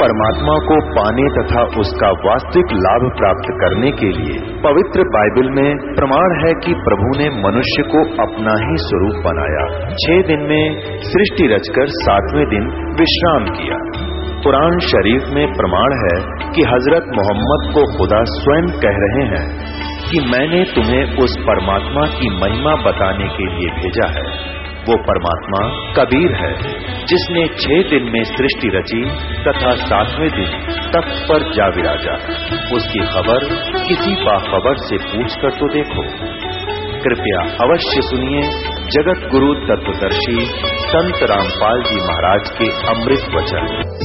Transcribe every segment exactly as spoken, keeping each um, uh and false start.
परमात्मा को पाने तथा उसका वास्तविक लाभ प्राप्त करने के लिए पवित्र बाइबल में प्रमाण है कि प्रभु ने मनुष्य को अपना ही स्वरूप बनाया। छह दिन में सृष्टि रचकर सातवें दिन विश्राम किया। कुरान शरीफ में प्रमाण है कि हजरत मोहम्मद को खुदा स्वयं कह रहे हैं कि मैंने तुम्हें उस परमात्मा की महिमा बताने के लिए भेजा है। वो परमात्मा कबीर है जिसने छह दिन में सृष्टि रची तथा सातवें दिन तख्त पर जा विराजा। उसकी खबर किसी बाखबर से पूछकर तो देखो। कृपया अवश्य सुनिए जगत गुरु तत्वदर्शी संत रामपाल जी महाराज के अमृत वचन।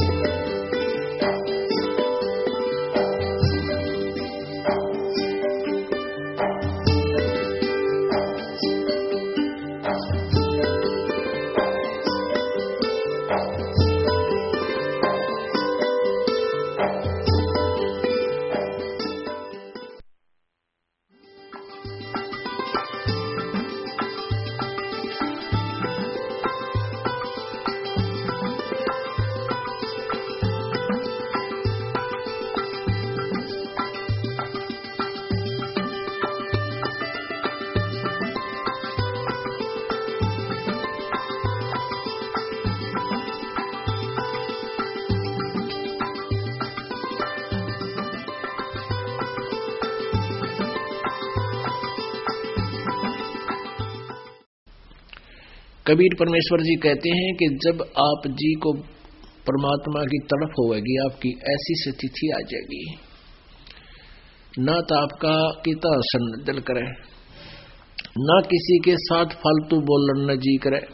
कबीर परमेश्वर जी कहते हैं कि जब आप जी को परमात्मा की तड़प होगी, आपकी ऐसी स्थिति आ जाएगी, ना तो आपका किता सन दिल करे, ना किसी के साथ फालतू बोलना न जी करे।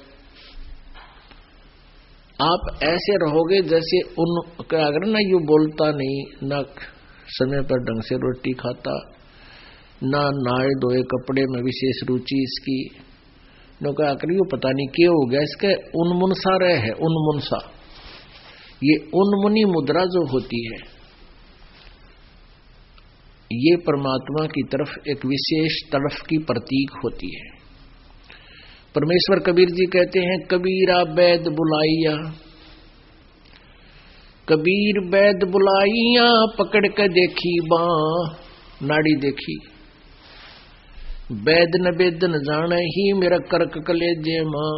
आप ऐसे रहोगे जैसे उन क्या अगर ना यू बोलता नहीं, ना समय पर ढंग से रोटी खाता, ना नहाए धोए कपड़े में विशेष रुचि इसकी, नो क्या करियो पता नहीं क्या हो गया इसके, उन्मुनसा रहे है। उन्मुनसा ये उन्मुनी मुद्रा जो होती है ये परमात्मा की तरफ एक विशेष तड़फ की प्रतीक होती है। परमेश्वर कबीर जी कहते हैं कबीरा वैद बुलाइया, कबीर वैद बुलाइया पकड़ के देखी बाँ नाड़ी देखी, वैद न वेद न जाने ही मेरा कर्क कलेजे मां।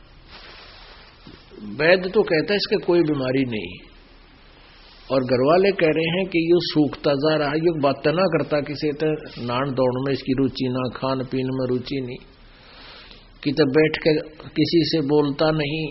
वैद तो कहता है इसके कोई बीमारी नहीं, और घरवाले कह रहे हैं कि यू सूखता जा रहा है, यू बातें ना करता किसी तरह, नान दौड़ में इसकी रुचि ना, खान पीन में रुचि नहीं, कि तब बैठ के किसी से बोलता नहीं।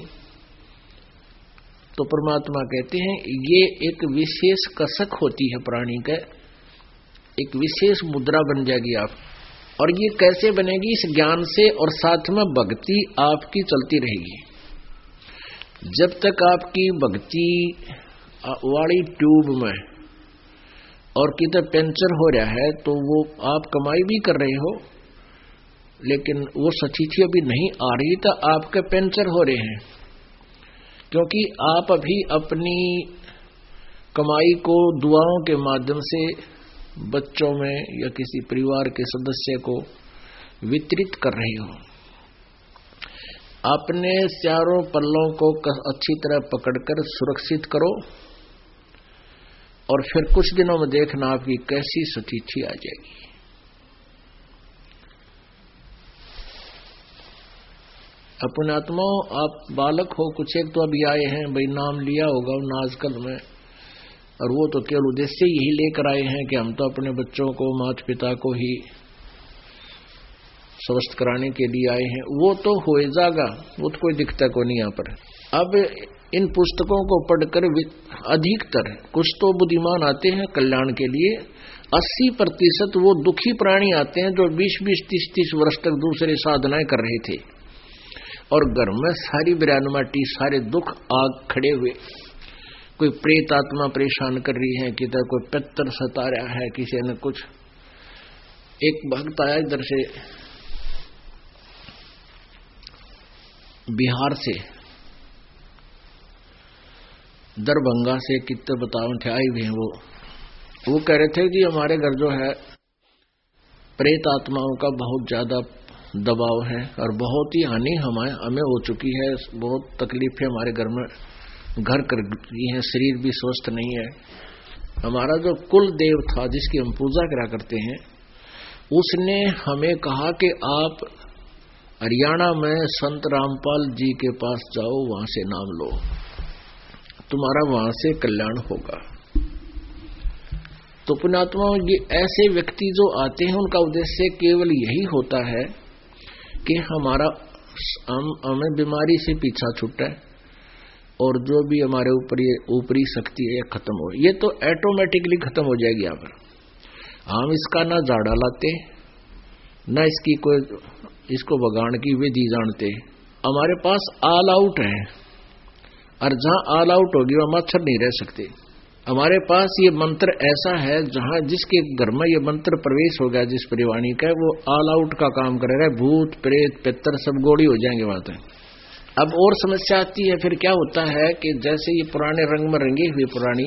तो परमात्मा कहते हैं ये एक विशेष कसक होती है प्राणी के, एक विशेष मुद्रा बन जाएगी आप। और ये कैसे बनेगी? इस ज्ञान से और साथ में भक्ति आपकी चलती रहेगी। जब तक आपकी भक्ति वाली ट्यूब में और कितने पंचर हो रहा है तो वो आप कमाई भी कर रहे हो, लेकिन वो सच्ची अभी नहीं आ रही तो आपके पंचर हो रहे हैं, क्योंकि आप अभी अपनी कमाई को दुआओं के माध्यम से बच्चों में या किसी परिवार के सदस्य को वितरित कर रहे हो। अपने चारों पल्लों को अच्छी तरह पकड़कर सुरक्षित करो और फिर कुछ दिनों में देखना आपकी कैसी स्थिति आ जाएगी। अपने आत्माओं, आप बालक हो, कुछ एक तो अभी आए हैं, भाई नाम लिया होगा उन आजकल में, और वो तो केवल उद्देश्य यही लेकर आए हैं कि हम तो अपने बच्चों को, माता पिता को ही स्वस्थ कराने के लिए आए हैं। वो तो हो जाएगा, वो तो कोई दिक्कत को नहीं यहाँ पर। अब इन पुस्तकों को पढ़कर अधिकतर कुछ तो बुद्धिमान आते हैं कल्याण के लिए, अस्सी प्रतिशत वो दुखी प्राणी आते हैं जो बीस बीस तीस तीस वर्ष तक दूसरे साधनाएं कर रहे थे, और घर में सारी बिरानुमाटी, सारे दुख आग खड़े हुए। कोई प्रेत आत्मा परेशान कर रही है, किधर कोई पत्थर सता रहा है, किसी ने कुछ। एक भक्त आया इधर से बिहार से, दरभंगा से, कितने बताओ थे आए हुए हैं। वो वो कह रहे थे कि हमारे घर जो है प्रेत आत्माओं का बहुत ज्यादा दबाव है और बहुत ही हानि हमें हमें हो चुकी है, बहुत तकलीफ है हमारे घर में, घर कर दिए हैं, शरीर भी स्वस्थ नहीं है। हमारा जो कुल देव था जिसकी हम पूजा करा करते हैं, उसने हमें कहा कि आप हरियाणा में संत रामपाल जी के पास जाओ, वहां से नाम लो, तुम्हारा वहां से कल्याण होगा। तो पुण्यात्मा, ये ऐसे व्यक्ति जो आते हैं उनका उद्देश्य केवल यही होता है कि हमारा हम हमें बीमारी से पीछा छूटे और जो भी हमारे ऊपर ये ऊपरी शक्ति है खत्म हो। ये तो ऑटोमेटिकली खत्म हो जाएगी। यहाँ पर हम इसका ना झाड़ा लाते, न इसकी कोई इसको भगाने की विधि जानते। हमारे पास ऑल आउट है, और जहां ऑल आउट होगी वहां मच्छर नहीं रह सकते। हमारे पास ये मंत्र ऐसा है, जहां जिसके घर में ये मंत्र प्रवेश हो गया, जिस परिवाणी का, वो ऑल आउट का काम करेगा। भूत प्रेत पितर सब गोली हो जाएंगे वहां तक। अब और समस्या आती है, फिर क्या होता है कि जैसे ये पुराने रंग में रंगी हुई पुरानी,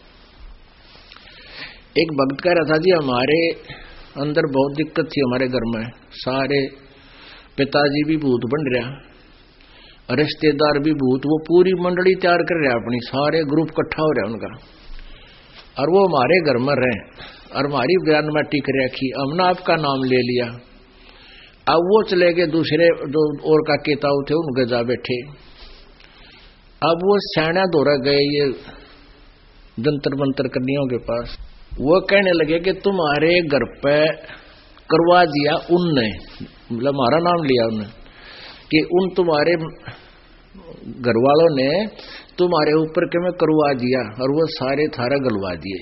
एक भक्त कह रहा था जी हमारे अंदर बहुत दिक्कत थी, हमारे घर में सारे पिताजी भी भूत बन रहा, रिश्तेदार भी भूत, वो पूरी मंडली तैयार कर रहा अपनी, सारे ग्रुप इकट्ठा हो रहा उनका, और वो हमारे घर में रहे और हमारी बयान में टिक रखी। हमने आपका नाम ले लिया, अब वो चले गए दूसरे जो और का केताऊ थे उनके जा बैठे। अब वो सैना दौरा गए ये जंतर मंतर कन्याओं के पास, वो कहने लगे कि तुम्हारे घर पे करवा दिया उनने, मतलब हमारा नाम लिया उन्होंने, कि उन तुम्हारे घर वालों ने तुम्हारे ऊपर के में करवा दिया, और वो सारे थारा गलवा दिए।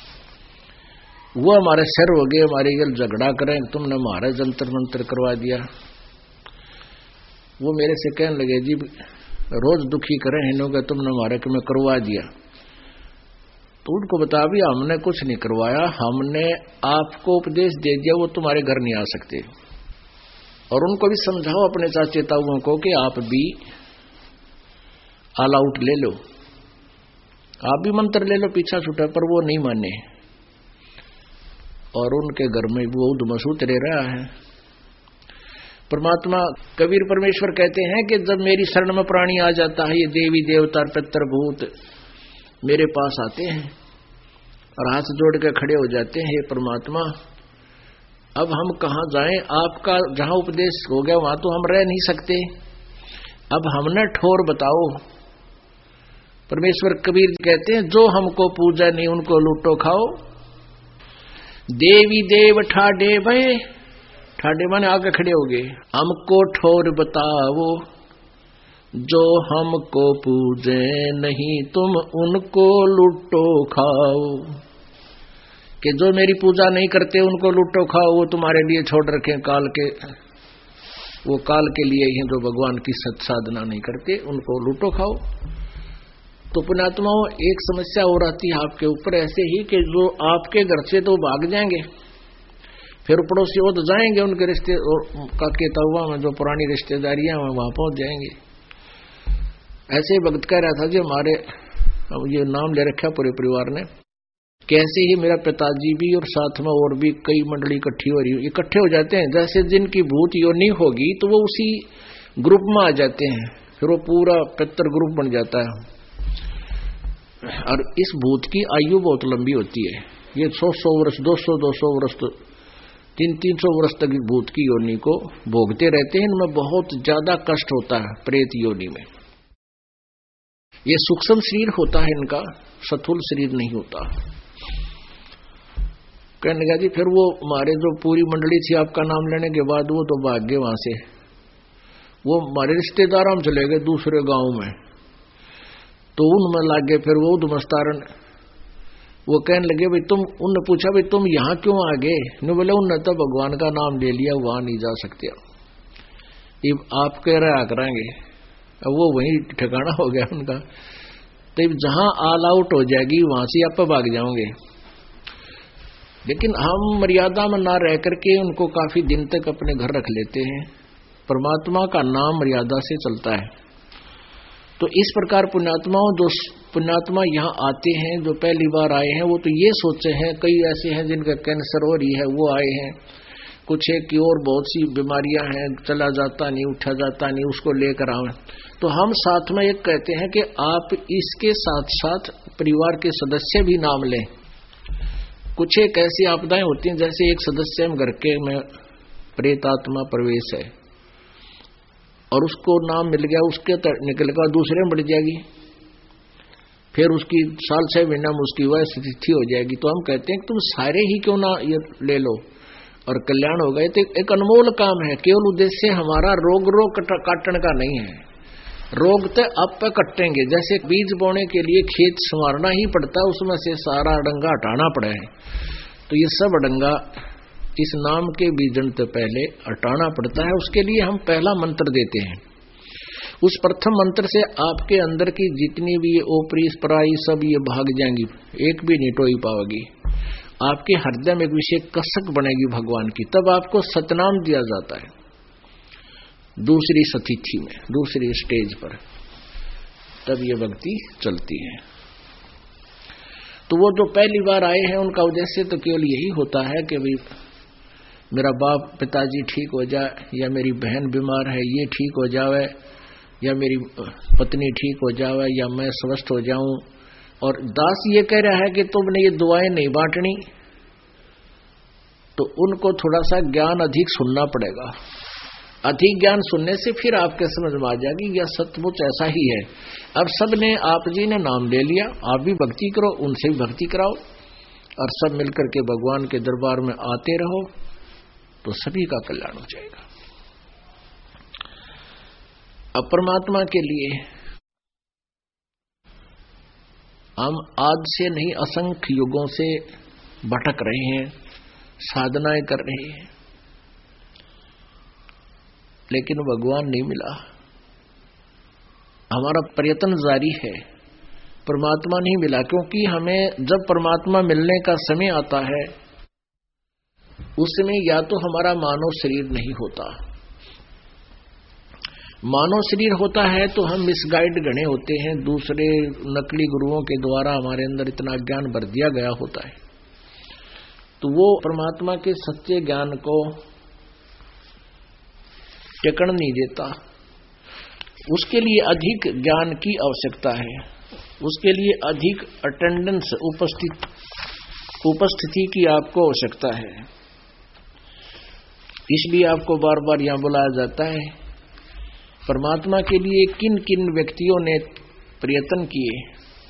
वो हमारे सर हो गए, हमारी गल झगड़ा करें, तुमने हमारा जंतर मंतर करवा दिया। वो मेरे से कहने लगे जी रोज दुखी करें हिनों का, तुमने हमारे के में करवा दिया। तो उनको बता भी हमने कुछ नहीं करवाया, हमने आपको उपदेश दे दिया, वो तुम्हारे घर नहीं आ सकते। और उनको भी समझाओ अपने चाचे ताऊओं को कि आप भी ऑल आउट ले लो, आप भी मंत्र ले लो पीछा छूटा, पर वो नहीं माने और उनके घर में वो उधमसूत रह रहा है। परमात्मा कबीर परमेश्वर कहते हैं कि जब मेरी शरण में प्राणी आ जाता है, ये देवी देवता पितर भूत मेरे पास आते हैं और हाथ जोड़ के खड़े हो जाते हैं, हे परमात्मा अब हम कहाँ जाएं, आपका जहां उपदेश हो गया वहां तो हम रह नहीं सकते, अब हमने ठोर बताओ। परमेश्वर कबीर कहते हैं जो हमको पूजा नहीं उनको लूटो खाओ। देवी देव ठाडे भय, ठाडे माने आगे खड़े हो गए, हमको ठोर बताओ, जो हमको पूजे नहीं तुम उनको लूटो खाओ। कि जो मेरी पूजा नहीं करते उनको लूटो खाओ, वो तुम्हारे लिए छोड़ रखे काल के, वो काल के लिए ही, जो भगवान की सत साधना नहीं करते उनको लूटो खाओ। तो पुण्यात्माओं एक समस्या और आती है आपके ऊपर ऐसे ही कि जो आपके घर से तो भाग जाएंगे, फिर पड़ोसी वो तो जाएंगे उनके रिश्ते का केतावा में, जो पुरानी रिश्तेदारियां हैं वहां पहुंच जाएंगे। ऐसे भक्त कह रहा था जी हमारे, अब ये नाम ले रखा पूरे परिवार ने, कैसे ही मेरा पिताजी भी और साथ में और भी कई मंडली इकट्ठी हो रही, इकट्ठे हो जाते हैं। जैसे जिनकी भूत योनि होगी तो वो उसी ग्रुप में आ जाते हैं, फिर वो पूरा पितर ग्रुप बन जाता है। और इस भूत की आयु बहुत लंबी होती है, ये सौ सौ वर्ष दो सौ दो सौ वर्ष तो तीन तीन सौ वर्ष तक भूत की योनि को भोगते रहते हैं। इनमें बहुत ज्यादा कष्ट होता है प्रेत योनि में। ये सूक्ष्म शरीर होता है इनका, स्थूल शरीर नहीं होता। कहने लगा जी फिर वो हमारे जो पूरी मंडली थी आपका नाम लेने के बाद वो तो भाग गए वहां से, वो हमारे रिश्तेदार हम चले गए दूसरे गांव में, तो उनमें लाग गए। फिर वो उधमस्तारण वो कहने लगे भाई तुम, उनने पूछा भाई तुम यहाँ क्यों आ गए? ने बोले उनने तो भगवान का नाम ले लिया, वहां नहीं जा सकते, अब आप कह रहे आ कराएंगे। अब वो वही ठिकाना हो गया उनका, तो जहां ऑल आउट हो जाएगी वहां से आप भाग जाओगे। लेकिन हम मर्यादा में ना रह करके उनको काफी दिन तक अपने घर रख लेते हैं। परमात्मा का नाम मर्यादा से चलता है। तो इस प्रकार पुण्यात्माओं, जो पुण्यात्मा यहाँ आते हैं, जो पहली बार आए हैं, वो तो ये सोचे हैं, कई ऐसे हैं जिनका कैंसर हो रही है वो आए हैं, कुछ एक की और बहुत सी बीमारियां हैं, चला जाता नहीं, उठा जाता नहीं, उसको लेकर आवे। तो हम साथ में एक कहते हैं कि आप इसके साथ साथ परिवार के सदस्य भी नाम लें। कुछ एक ऐसी आपदाएं होती हैं, जैसे एक सदस्य घर के में प्रेत आत्मा प्रवेश है और उसको नाम मिल गया, उसके निकल कर दूसरे में बढ़ जाएगी, फिर उसकी साल छह महीना में उसकी वह स्थिति हो जाएगी। तो हम कहते हैं कि तुम सारे ही क्यों ना ये ले लो और कल्याण हो गए। तो एक अनमोल काम है। केवल उद्देश्य हमारा रोग रोग काटने का नहीं है। रोग तो अब पे कटेंगे, जैसे बीज बोने के लिए खेत संवारना ही पड़ता है, उसमें से सारा अडंगा हटाना पड़ा है। तो ये सब अडंगा इस नाम के बीजन से पहले हटाना पड़ता है। उसके लिए हम पहला मंत्र देते हैं। उस प्रथम मंत्र से आपके अंदर की जितनी भी ये ओपरी पराई सब ये भाग जाएंगी, एक भी नहीं टोई पाओगी। आपके हृदय में एक विशेष कसक बनेगी भगवान की। तब आपको सतनाम दिया जाता है दूसरी सतिथि में, दूसरी स्टेज पर, तब ये भक्ति चलती है। तो वो जो पहली बार आए हैं उनका उद्देश्य तो केवल यही होता है कि भाई मेरा बाप पिताजी ठीक हो जाए, या मेरी बहन बीमार है ये ठीक हो जावे, या मेरी पत्नी ठीक हो जावे, या मैं स्वस्थ हो जाऊं। और दास ये कह रहा है कि तुमने ये दुआएं नहीं बांटनी, तो उनको थोड़ा सा ज्ञान अधिक सुनना पड़ेगा। अधिक ज्ञान सुनने से फिर आपके समझ में आ जाएगी यह सचमुच ऐसा ही है। अब सबने, आप जी ने नाम ले लिया, आप भी भक्ति करो, उनसे भी भक्ति कराओ, और सब मिलकर के भगवान के दरबार में आते रहो, तो सभी का कल्याण हो जाएगा। अब परमात्मा के लिए हम आज से नहीं, असंख्य युगों से भटक रहे हैं, साधनाएं कर रहे हैं, लेकिन भगवान नहीं मिला। हमारा प्रयत्न जारी है, परमात्मा नहीं मिला। क्योंकि हमें जब परमात्मा मिलने का समय आता है, उसमें या तो हमारा मानव शरीर नहीं होता, मानव शरीर होता है तो हम मिसगाइड गणे होते हैं, दूसरे नकली गुरुओं के द्वारा हमारे अंदर इतना ज्ञान भर दिया गया होता है, तो वो परमात्मा के सच्चे ज्ञान को टिकण नहीं देता। उसके लिए अधिक ज्ञान की आवश्यकता है, उसके लिए अधिक अटेंडेंस, उपस्थित उपस्थिति की आपको आवश्यकता है। इसलिए आपको बार बार यहां बुलाया जाता है। परमात्मा के लिए किन किन व्यक्तियों ने प्रयत्न किए।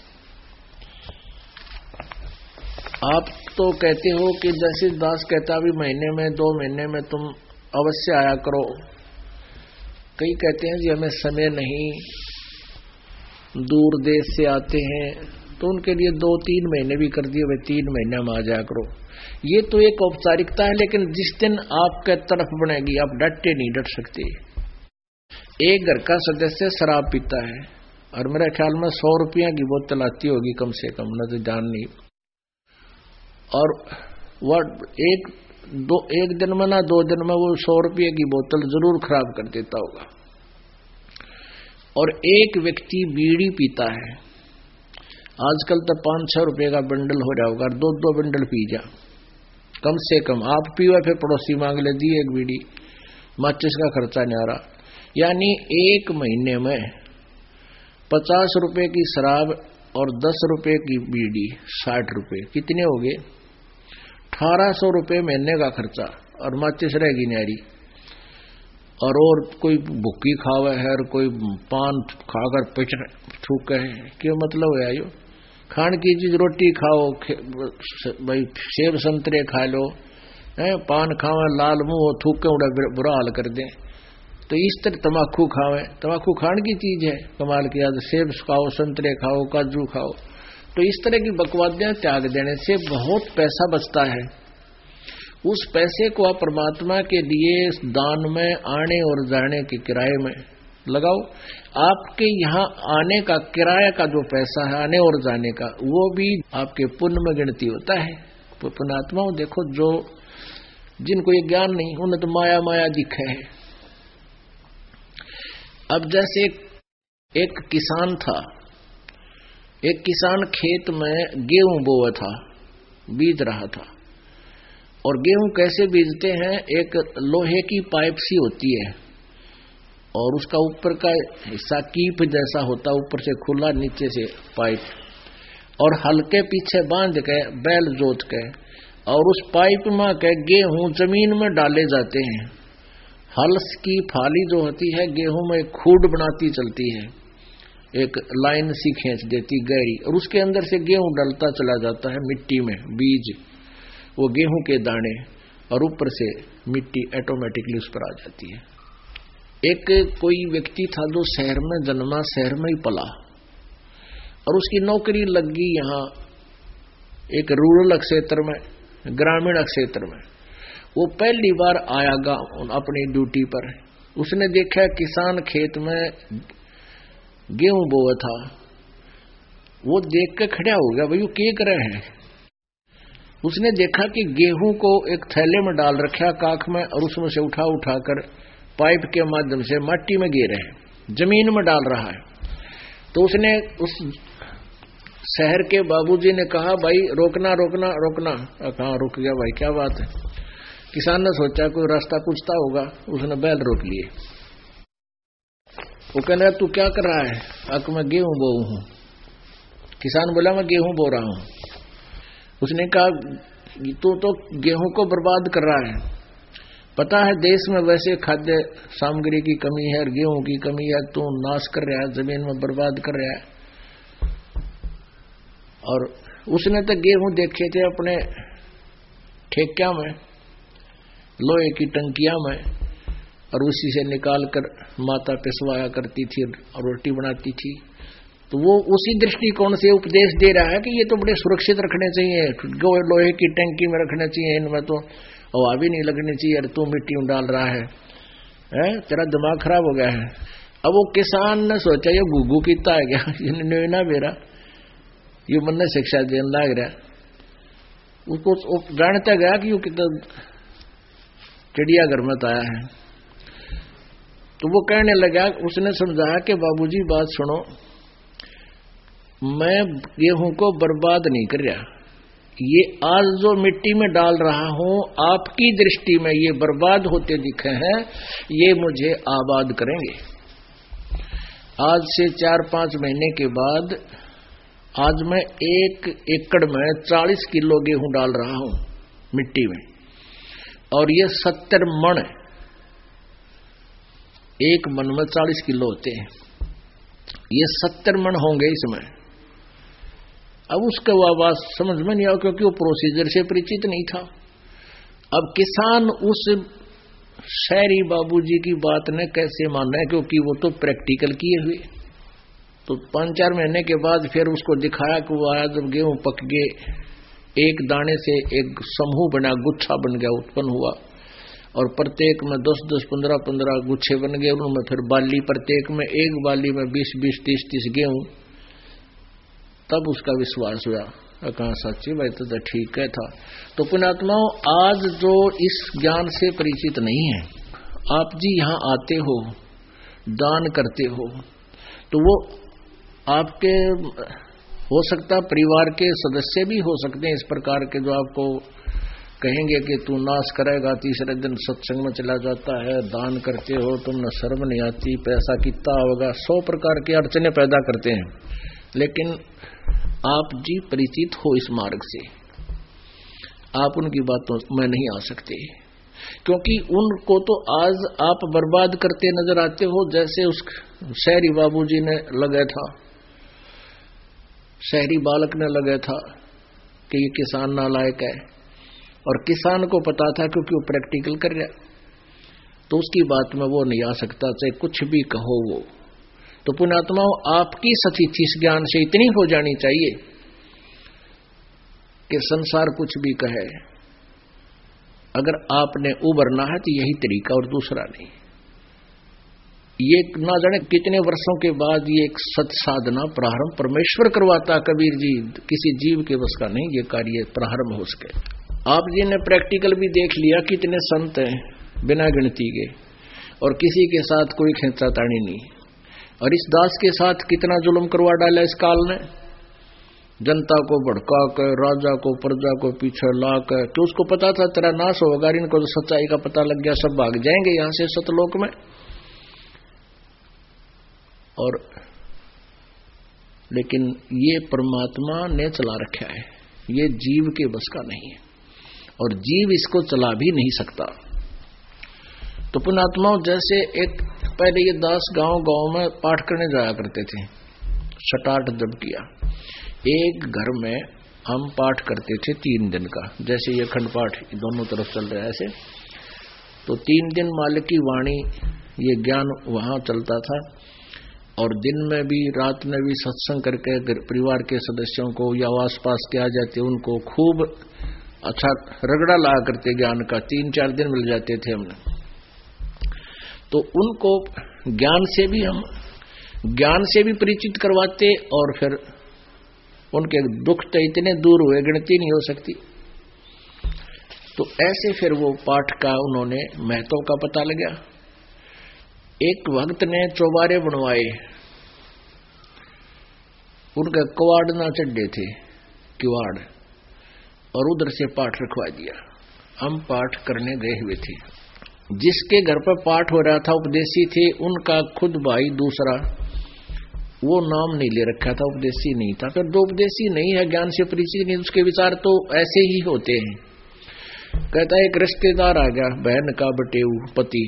आप तो कहते हो कि जैसे दास कहता भी महीने में दो महीने में तुम अवश्य आया करो। कई कहते हैं जी हमें समय नहीं, दूर देश से आते हैं, तो उनके लिए दो तीन महीने भी कर दिए, वे तीन महीने में आ जाया करो। ये तो एक औपचारिकता है, लेकिन जिस दिन आपके तरफ बनेगी आप डटे नहीं डट सकते। एक घर का सदस्य शराब पीता है और मेरे ख्याल में सौ रुपया की बोतल आती होगी कम से कम, न तो जान नहीं, और वह एक दो एक दिन में ना दो दिन में वो सौ रुपये की बोतल जरूर खराब कर देता होगा। और एक व्यक्ति बीड़ी पीता है, आजकल तो पांच छह रुपये का बंडल हो रहा होगा, दो दो बंडल पी जा कम से कम। आप पीवा फिर पड़ोसी मांग ले दी एक बीड़ी, माचिस का खर्चा नहीं आ रहा। यानी एक महीने में पचास रुपए की शराब और दस रुपए की बीड़ी, साठ रुपए, कितने हो गए? अठारह सौ रुपये महीने का खर्चा, और माचिस रहेगी न्यारी। और और कोई भुक्की खावा है और कोई पान खाकर पेट थूक है, क्यों मतलब है? यो खान की चीज रोटी खाओ, भाई सेब संतरे खा लो, है पान खावे लाल मुंह थूक के उड़ा बुरा हाल कर दे। तो इस तरह तम्बाकू खावे, तम्बाकू खान की चीज है, कमाल की याद, सेब खाओ, संतरे खाओ, काजू खाओ। तो इस तरह की बकवादियां त्याग देने से बहुत पैसा बचता है। उस पैसे को आप परमात्मा के लिए दान में, आने और जाने के किराए में लगाओ। आपके यहाँ आने का किराए का जो पैसा है, आने और जाने का, वो भी आपके पुण्य में गिनती होता है। पुण्यात्माओं देखो, जो जिनको ये ज्ञान नहीं, उन्हें तो माया माया दिखे है। अब जैसे एक किसान था, एक किसान खेत में गेहूं बोया था, बीज रहा था, और गेहूं कैसे बीजते हैं, एक लोहे की पाइप सी होती है और उसका ऊपर का हिस्सा कीप जैसा होता, ऊपर से खुला नीचे से पाइप, और हल्के पीछे बांध के बैल जोत के और उस पाइप में के गेहूं जमीन में डाले जाते हैं। हल की फाली जो होती है गेहूं में खूड बनाती चलती है, एक लाइन सी खींच देती गहरी, और उसके अंदर से गेहूं डलता चला जाता है मिट्टी में, बीज वो गेहूं के दाने, और ऊपर से मिट्टी ऑटोमेटिकली उस पर आ जाती है। एक कोई व्यक्ति था जो शहर में जन्मा, शहर में ही पला, और उसकी नौकरी लग गई यहाँ एक रूरल क्षेत्र में, ग्रामीण क्षेत्र में। वो पहली बार आया गाँव अपनी ड्यूटी पर, उसने देखा किसान खेत में गेहूं बोया था, वो देख के खड़ा हो गया, भाई वो क्या कर रहे हैं। उसने देखा कि गेहूं को एक थैले में डाल रखा काख में, और उसमें से उठा उठा कर पाइप के माध्यम से मिट्टी में गिर रहे हैं, जमीन में डाल रहा है। तो उसने उस शहर के बाबूजी ने कहा, भाई रोकना रोकना रोकना। कहाँ रुक गया भाई, क्या बात है। किसान ने सोचा कोई रास्ता पूछता होगा, उसने बैल रोक लिए। वो कहना तू क्या कर रहा है, अक मैं गेहूं बो हूं। किसान बोला मैं गेहूं बो रहा हूं। उसने कहा तू तो गेहूं को बर्बाद कर रहा है, पता है देश में वैसे खाद्य सामग्री की कमी है और गेहूं की कमी है, तू नाश कर रहा है, जमीन में बर्बाद कर रहा है। और उसने तो गेहूं देखे थे अपने ठेक्या में, लोहे की टंकिया में, और उसी से निकाल कर माता पिसवाया करती थी और रोटी बनाती थी। तो वो उसी दृष्टिकोण से उपदेश दे रहा है कि ये तो बड़े सुरक्षित रखने चाहिए, लोहे की टंकी में रखने चाहिए, इनमें तो हवा भी नहीं लगनी चाहिए, और तू मिट्टी में डाल रहा है, है? तेरा दिमाग खराब हो गया है। अब वो किसान ने सोचा ये गुगू कितना है क्या, ये ना मेरा ये मन ने शिक्षा देने लग रहा। उसको जानता गया कि वो कितना चिड़िया घर में आया है। तो वो कहने लगा, उसने समझाया कि बाबूजी बात सुनो, मैं गेहूं को बर्बाद नहीं कर रहा, ये आज जो मिट्टी में डाल रहा हूं आपकी दृष्टि में ये बर्बाद होते दिखे हैं, ये मुझे आबाद करेंगे। आज से चार पांच महीने के बाद आज मैं एक एकड़ में चालीस किलो गेहूं डाल रहा हूं मिट्टी में, और ये सत्तर मन, एक मन में चालीस किलो होते हैं, ये सत्तर मन होंगे इसमें। अब उसका आवाज समझ में नहीं आया क्योंकि वो प्रोसीजर से परिचित नहीं था। अब किसान उस शहरी बाबूजी की बात ने कैसे माना है, क्योंकि वो तो प्रैक्टिकल किए हुए। तो पांच चार महीने के बाद फिर उसको दिखाया कि वो आया, जब गेहूं पक गए, एक दाने से एक समूह बना, गुच्छा बन गया, उत्पन्न हुआ, और प्रत्येक में दस दस पंद्रह पंद्रह गुच्छे बन गए। उनमें फिर बाली, प्रत्येक में एक बाली में बीस बीस तीस तीस गेहूं। तब उसका विश्वास हुआ, कहा सच्ची भाई तो, तो ठीक है था। तो पुण्यात्माओं, आज जो इस ज्ञान से परिचित नहीं है, आप जी यहाँ आते हो, दान करते हो, तो वो आपके हो सकता परिवार के सदस्य भी हो सकते हैं इस प्रकार के, जो आपको कहेंगे कि तू नाश करेगा, तीसरे दिन सत्संग में चला जाता है, दान करते हो, तुमने शर्म नहीं आती, पैसा कितना होगा, सौ प्रकार की अड़चने पैदा करते हैं। लेकिन आप जी परिचित हो इस मार्ग से, आप उनकी बातों में नहीं आ सकते, क्योंकि उनको तो आज आप बर्बाद करते नजर आते हो। जैसे उस शहरी बाबूजी ने लगा था, शहरी बालक ने लगा था कि ये किसान नालायक है, और किसान को पता था क्योंकि वो प्रैक्टिकल कर रहा, तो उसकी बात में वो नहीं आ सकता, चाहे कुछ भी कहो वो। तो पुण्यात्माओं, आपकी स्थिति इस ज्ञान से इतनी हो जानी चाहिए कि संसार कुछ भी कहे, अगर आपने उबरना है तो यही तरीका और दूसरा नहीं। ये ना जाने कितने वर्षों के बाद ये एक सत साधना प्रारंभ परमेश्वर करवाता। कबीर जी, किसी जीव के बस का नहीं ये कार्य प्रारंभ हो सके। आप जी ने प्रैक्टिकल भी देख लिया, कितने संत हैं बिना गिनती के, और किसी के साथ कोई खींचातानी नहीं। और इस दास के साथ कितना जुल्म करवा डाला इस काल ने, जनता को भड़का कर, राजा को प्रजा को पीछे ला कर, तो उसको पता था तेरा नाश होगा, इनको तो सच्चाई का पता लग गया, सब भाग जाएंगे यहां से सतलोक में। और लेकिन ये परमात्मा ने चला रखा है, ये जीव के बस का नहीं है, और जीव इसको चला भी नहीं सकता। तो पुण्यात्माओं, जैसे एक पहले ये दास गांव गांव में पाठ करने जाया करते थे, सटाट जब किया, एक घर में हम पाठ करते थे तीन दिन का, जैसे ये खंड पाठ दोनों तरफ चल रहा है ऐसे, तो तीन दिन मालिक की वाणी ये ज्ञान वहां चलता था, और दिन में भी रात में भी सत्संग करके परिवार के सदस्यों को या आस पास के आ जाते उनको खूब अच्छा रगड़ा लाया करते ज्ञान का, तीन चार दिन मिल जाते थे हमने। तो उनको ज्ञान से भी हम ज्ञान से भी परिचित करवाते, और फिर उनके दुख तो इतने दूर हुए गिनती नहीं हो सकती। तो ऐसे फिर वो पाठ का उन्होंने महत्व का पता लगा। एक भक्त ने चौबारे बनवाए, उनका किवाड़ ना चढ़े थे किवाड़, और उधर से पाठ रखवा दिया। हम पाठ करने गए हुए थे, जिसके घर पर पाठ हो रहा था उपदेशी थे, उनका खुद भाई दूसरा, वो नाम नहीं ले रखा था, उपदेशी नहीं था। फिर दो उपदेशी नहीं है, ज्ञान से परिचित नहीं, उसके विचार तो ऐसे ही होते हैं। कहता है एक रिश्तेदार आ गया, बहन का बटेऊ पति,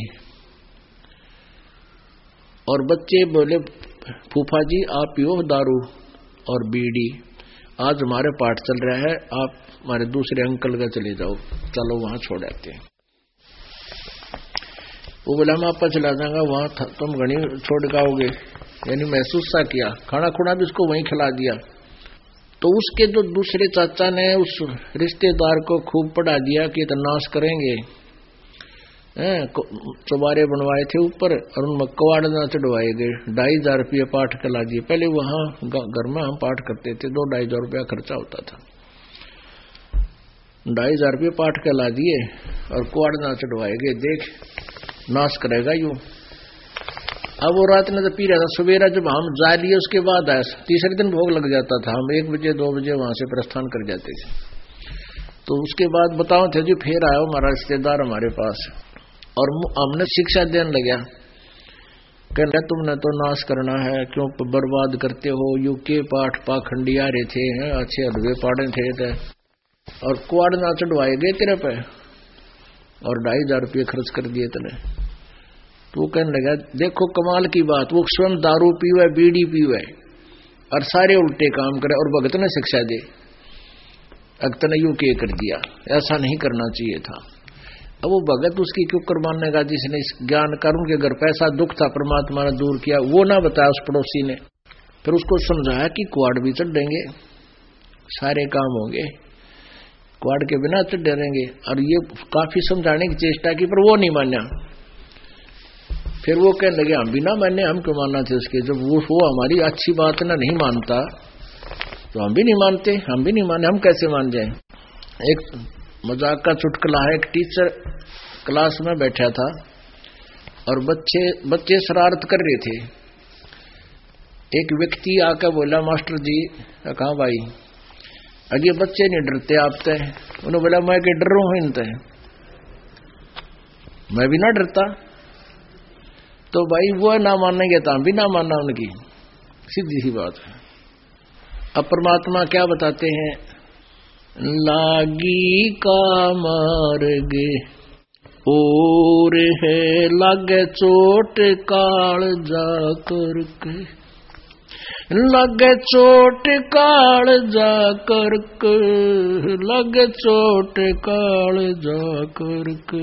और बच्चे बोले फूफा जी आप पियो दारू और बीड़ी, आज हमारे पाठ चल रहा है, आप हमारे दूसरे अंकल का चले जाओ, चलो वहां छोड़ आते हैं। वो बोला मैं आपका चला जाऊंगा, वहां तुम घनी छोड़ गाओगे, यानी महसूस सा किया, खाना खुना भी उसको वहीं खिला दिया। तो उसके जो दूसरे चाचा ने उस रिश्तेदार को खूब पढ़ा दिया कि तो नाश करेंगे, चौबारे बनवाए थे ऊपर, और उनमें कवाड़ ना चढ़वाए गए, ढाई हजार रुपये पाठ कला दिए। पहले वहां घर में हम पाठ करते थे, दो ढाई हजार रुपया खर्चा होता था, ढाई हजार रुपये पाठ कला दिए और कवाड़ ना चढ़वाए गए, देख नाश करेगा यूं। अब वो रात में तो पी रहा था, सवेरा जब हम जा लिए उसके बाद आया, तीसरे दिन भोग लग जाता था, हम एक बजे दो बजे वहां से प्रस्थान कर जाते थे। तो उसके बाद बताओ थे जी फिर आया हमारा रिश्तेदार हमारे पास, और हमने शिक्षा देने लगा, कहने तुमने तो नाश करना है, क्यों बर्बाद करते हो, यू के पाठ पाखंडी आ रहे थे, हैं अच्छे अधवे पाड़े थे, थे और कुआड़ ना चढ़वाए गए तेरे पे, और ढाई हजार रुपये खर्च कर दिए तेने। तो वो कहने लगा देखो कमाल की बात, वो स्वयं दारू पीवे बीड़ी पीवे और सारे उल्टे काम करे, और भगत ने शिक्षा दे, भगत ने यू के कर दिया, ऐसा नहीं करना चाहिए था। अब वो भगत उसकी क्यों कुर्बान का, जिसने इस ज्ञान करूं के घर पैसा दुख था परमात्मा ने दूर किया, वो ना बताया उस पड़ोसी ने। फिर उसको समझाया कि कुआड़ भी चढ़ देंगे, सारे काम होंगे, कुआड़ के बिना चढ़ डरेंगे, और ये काफी समझाने की चेष्टा की, पर वो नहीं माना। फिर वो कहने लगे हम भी ना माने, हम क्यों मानना थे उसके, जब वो वो हमारी अच्छी बात ना नहीं मानता तो हम भी नहीं मानते, हम भी नहीं माने, हम कैसे मान जाएं। एक मजाक का चुटकुला है, एक टीचर क्लास में बैठा था और बच्चे बच्चे शरारत कर रहे थे। एक व्यक्ति आकर बोला मास्टर जी, कहा भाई अगे बच्चे नहीं डरते आपते, उन्होंने बोला मैं के डर रहा हूं इनते, मैं भी ना डरता। तो भाई वो ना मानेंगे तो हम भी ना मानना उनकी, सीधी सी बात है। अब परमात्मा क्या बताते हैं, लागी का मार्ग और है लागे चोट काल जा करके, लगे चोट काल जा करके, लगे चोट काल जा करके,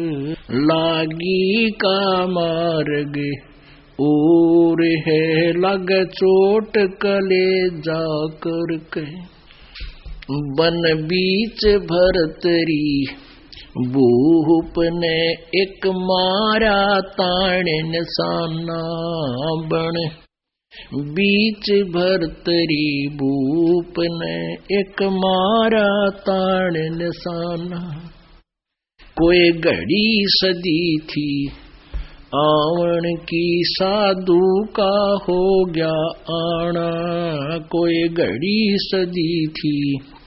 लागी का मार्ग और है लगे चोट कले जा करके, बन बीच भरतरी भूप ने एक मारा ताण निशाना, बन बीच भरतरी भूप ने एक मारा ताण निशाना, कोई घड़ी सदी थी आवन की साधु का हो गया आना, कोई घड़ी सदी थी।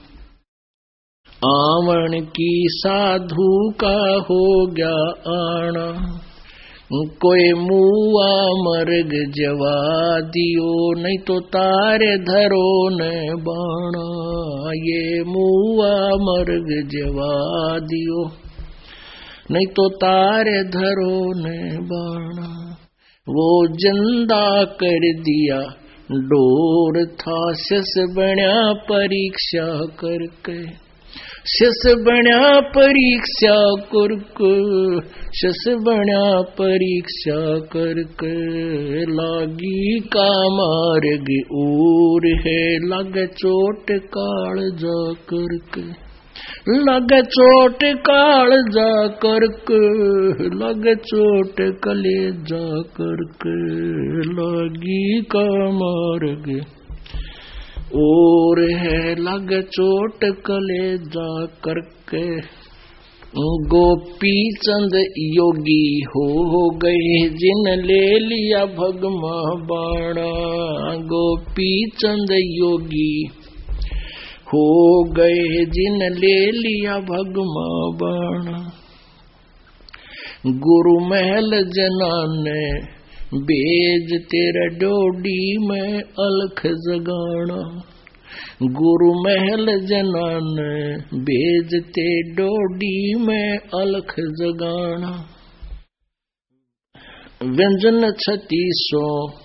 आवन की साधु का हो गया आना, कोई मुआ मर्ग जवा दियो, नहीं तो तारे धरो न बाणा। ये मुआ मर्ग जवा दियो, नहीं तो तारे धरो न बाणा। वो जिंदा कर दिया डोर था, शिष बण्या परीक्षा करके। शिष बण्या परीक्षा करके, शिष बण्या परीक्षा करके। लागी का मार्ग और है, लग चोट काल जा करके। लग चोट काल जा करके, लग चोट कले जा करके। लागी का मार्ग और है, लग चोट कले जा करके। गोपी चंद योगी हो गए, जिन ले लिया भगमा बाणा। गोपी चंद योगी हो गए, जिन ले लिया भगमा बाणा। गुरु महल जनाने बेज तेरा डोडी में अलख जगाना। गुरु महल जनाने बेजते डोडी में अलख जगाना। व्यंजन छत्तीसो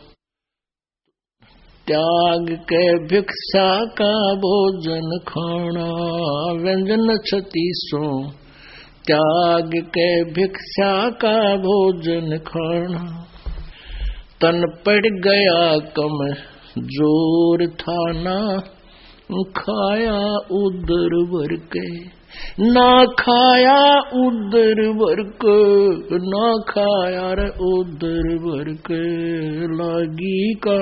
त्याग के भिक्षा का भोजन खाना। व्यंजन छत्तीसो त्याग के भिक्षा का भोजन खाना। तन पड़ गया कम जोर था ना, खाया उदर भर के। ना खाया उदर भर के, ना खाया रे उदर भर के। लागी का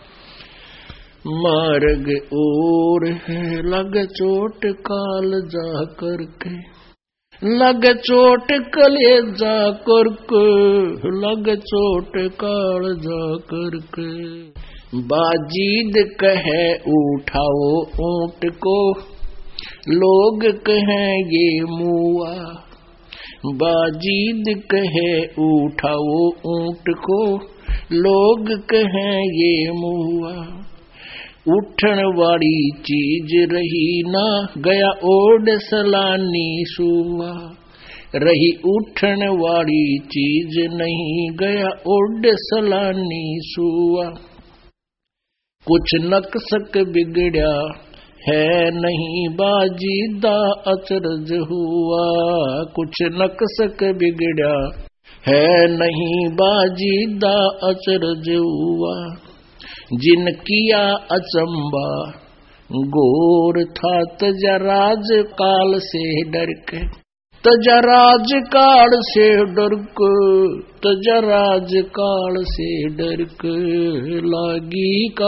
मार्ग और है, लग चोट काल जा करके। लग चोट कले जा करके, लग चोट काल जा करके। बाजीद कहे उठाओ ऊंट को, लोग कहें ये मुआ। बाजीद कहे उठाओ ऊंट को, लोग कहें ये मुआ। उठन वाली चीज रही ना, गया ओड सलानी सुआ। रही उठन वाली चीज नहीं, गया ओड सलानी सुआ। कुछ नक्सक बिगड़या है नहीं, बाजीदा अचरज हुआ। कुछ नक्सक बिगड़या है नहीं, बाजीदा अचरज हुआ। जिन किया अचंबा गोर था, तजराज काल से डर के। तजराज काल से डर के, तजराज काल से डर के। लागी का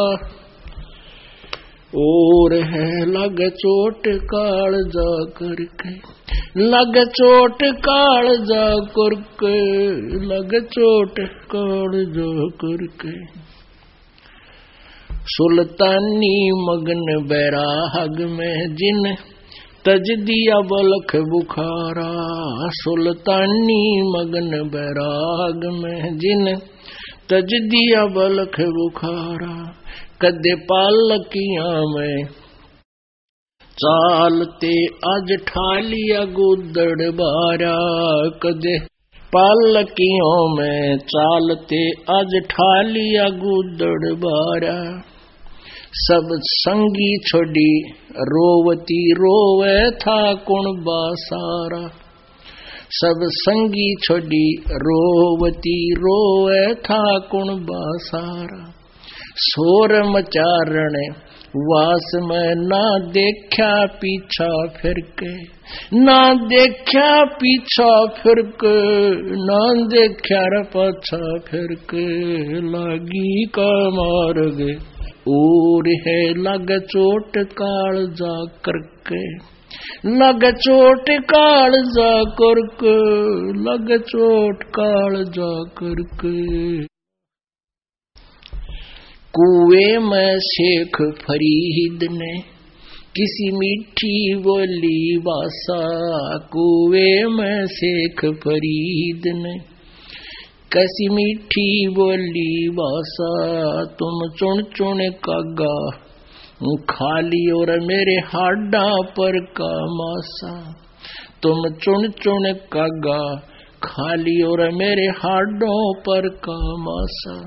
और है, लग चोट काल जा करके। लग चोट काल जा करके, लग चोट काल जा करके। सुल्तानी मगन बैराग में जिन, तज दिया बलख बुखारा। सुल्तानी मगन बैराग में जिन, तज दिया बलख बुखारा। कदे पालकियां में चालते, आज ठालिया गुदड़ बारा। कदे पालकियों में चालते, आज ठालिया गुदड़ बारा। सब संगी छोड़ी रोवती रोवे था कुण बासारा। सब संगी छोड़ी रोवती रोवे था कुण बासारा। शोर मचारण वास में ना देखा पीछा फिर के। ना देखा पीछा फिर के, ना देखा रे पाछा फिर के। लागी का मार्ग और है, लग चोट काल जा करके। लग चोट काल जा करके, लग चोट काल जा करके। कुएं में शेख फरीद ने किसी मीठी बोली बासा, कुएं में शेख फरीद ने कैसी मीठी बोली बासा। तुम चुन चुन कागा खाली और मेरे हाडा पर का मासा, तुम चुन चुन कागा खाली और मेरे हाडों पर का मासा।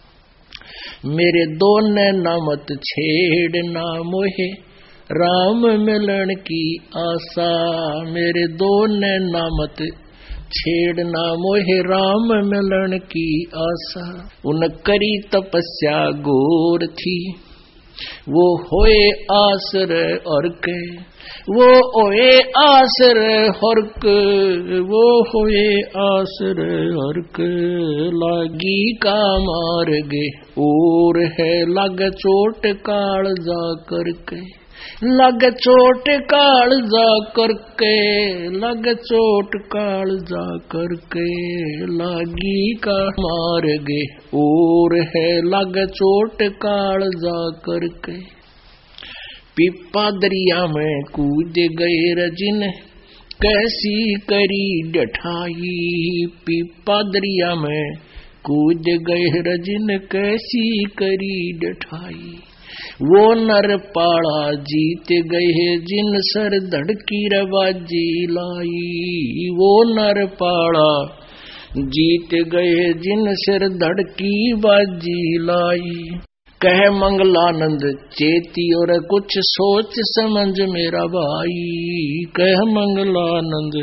मेरे दो नैना मत छेड़ना मोहे राम मिलन की आशा, मेरे दो नैना मत छेड़ना मोहे राम मिलन की आशा। उन करी तपस्या गोर थी वो होए आसर और के, वो ओए आसर हर के, वो होए आसर हर के। लागी का मार गे और है लग चोट काल जा करके, लग चोट काल जा करके, लग चोट काल जा करके। लागी का मार गे और है लग चोट काल जा करके। पिप्पा दरिया में कूद गए रजिन कैसी करी डठाई, पिप्पा दरिया में कूद गए रजिन कैसी करी डठाई। वो नर पाड़ा जीत गए जिन सर धड़की रवाजी लाई, वो नर पाड़ा जीत गए जिन सिर धड़की बाजी लाई। कह मंगलानंद चेती और कुछ सोच समझ मेरा भाई, कह मंगलानंद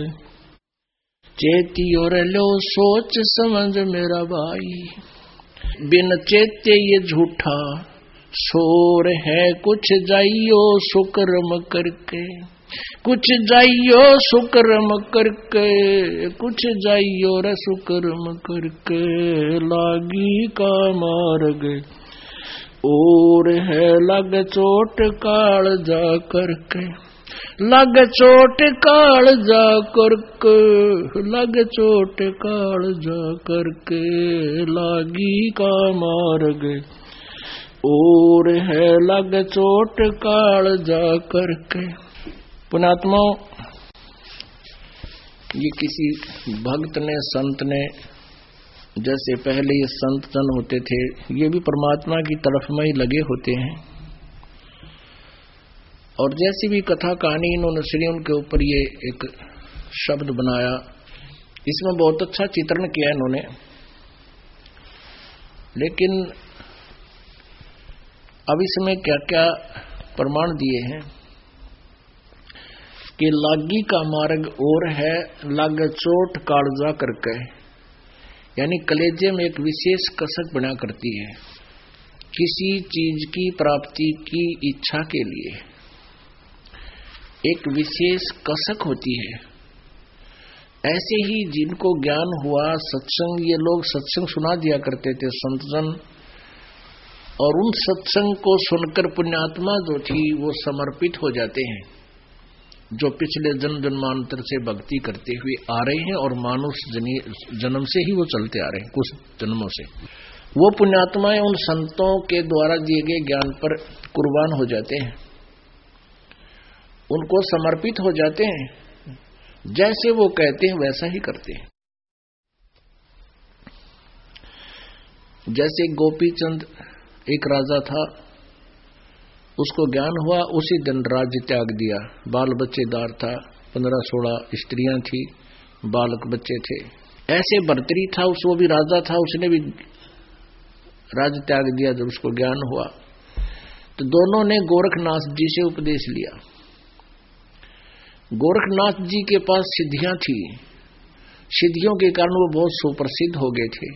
चेती और लो सोच समझ मेरा भाई। बिन चेते ये झूठा शोर है कुछ जाइयो सुकर्म करके, कुछ जाइयो सुकर्म करके, कुछ जाइयो रे सुकर्म करके। लागी का मार्ग और है लग चोट काल जा करके, लग चोट काल जा करके, लग चोट काल जा करके। लागी का मार्ग और है लग चोट काल जा करके। पुणात्मा, ये किसी भक्त ने संत ने, जैसे पहले ये संत जन होते थे, ये भी परमात्मा की तरफ में ही लगे होते हैं। और जैसी भी कथा कहानी इन्होंने सुनी उनके ऊपर ये एक शब्द बनाया, इसमें बहुत अच्छा चित्रण किया इन्होंने। लेकिन अब इसमें क्या क्या प्रमाण दिए हैं कि लागी का मार्ग और है लग चोट कालजा करके, यानी कलेजे में एक विशेष कसक बना करती है किसी चीज की प्राप्ति की इच्छा के लिए, एक विशेष कसक होती है। ऐसे ही जिनको ज्ञान हुआ सत्संग, ये लोग सत्संग सुना दिया करते थे संतजन, और उन सत्संग को सुनकर पुण्यात्मा जो थी वो समर्पित हो जाते हैं, जो पिछले जन्म जन्मांतर से भक्ति करते हुए आ रहे हैं और मानुष जन्म से ही वो चलते आ रहे हैं, कुछ जन्मों से। वो पुण्यात्माएं उन संतों के द्वारा दिए गए ज्ञान पर कुर्बान हो जाते हैं, उनको समर्पित हो जाते हैं, जैसे वो कहते हैं वैसा ही करते हैं। जैसे गोपीचंद एक राजा था, उसको ज्ञान हुआ, उसी दिन राज्य त्याग दिया। बाल बच्चेदार था, पंद्रह सोलह स्त्रियां थी, बालक बच्चे थे। ऐसे भर्तरी था, उस वो भी राजा था, उसने भी राज्य त्याग दिया। जब उसको ज्ञान हुआ तो दोनों ने गोरखनाथ जी से उपदेश लिया। गोरखनाथ जी के पास सिद्धियां थी, सिद्धियों के कारण वो बहुत सुप्रसिद्ध हो गए थे,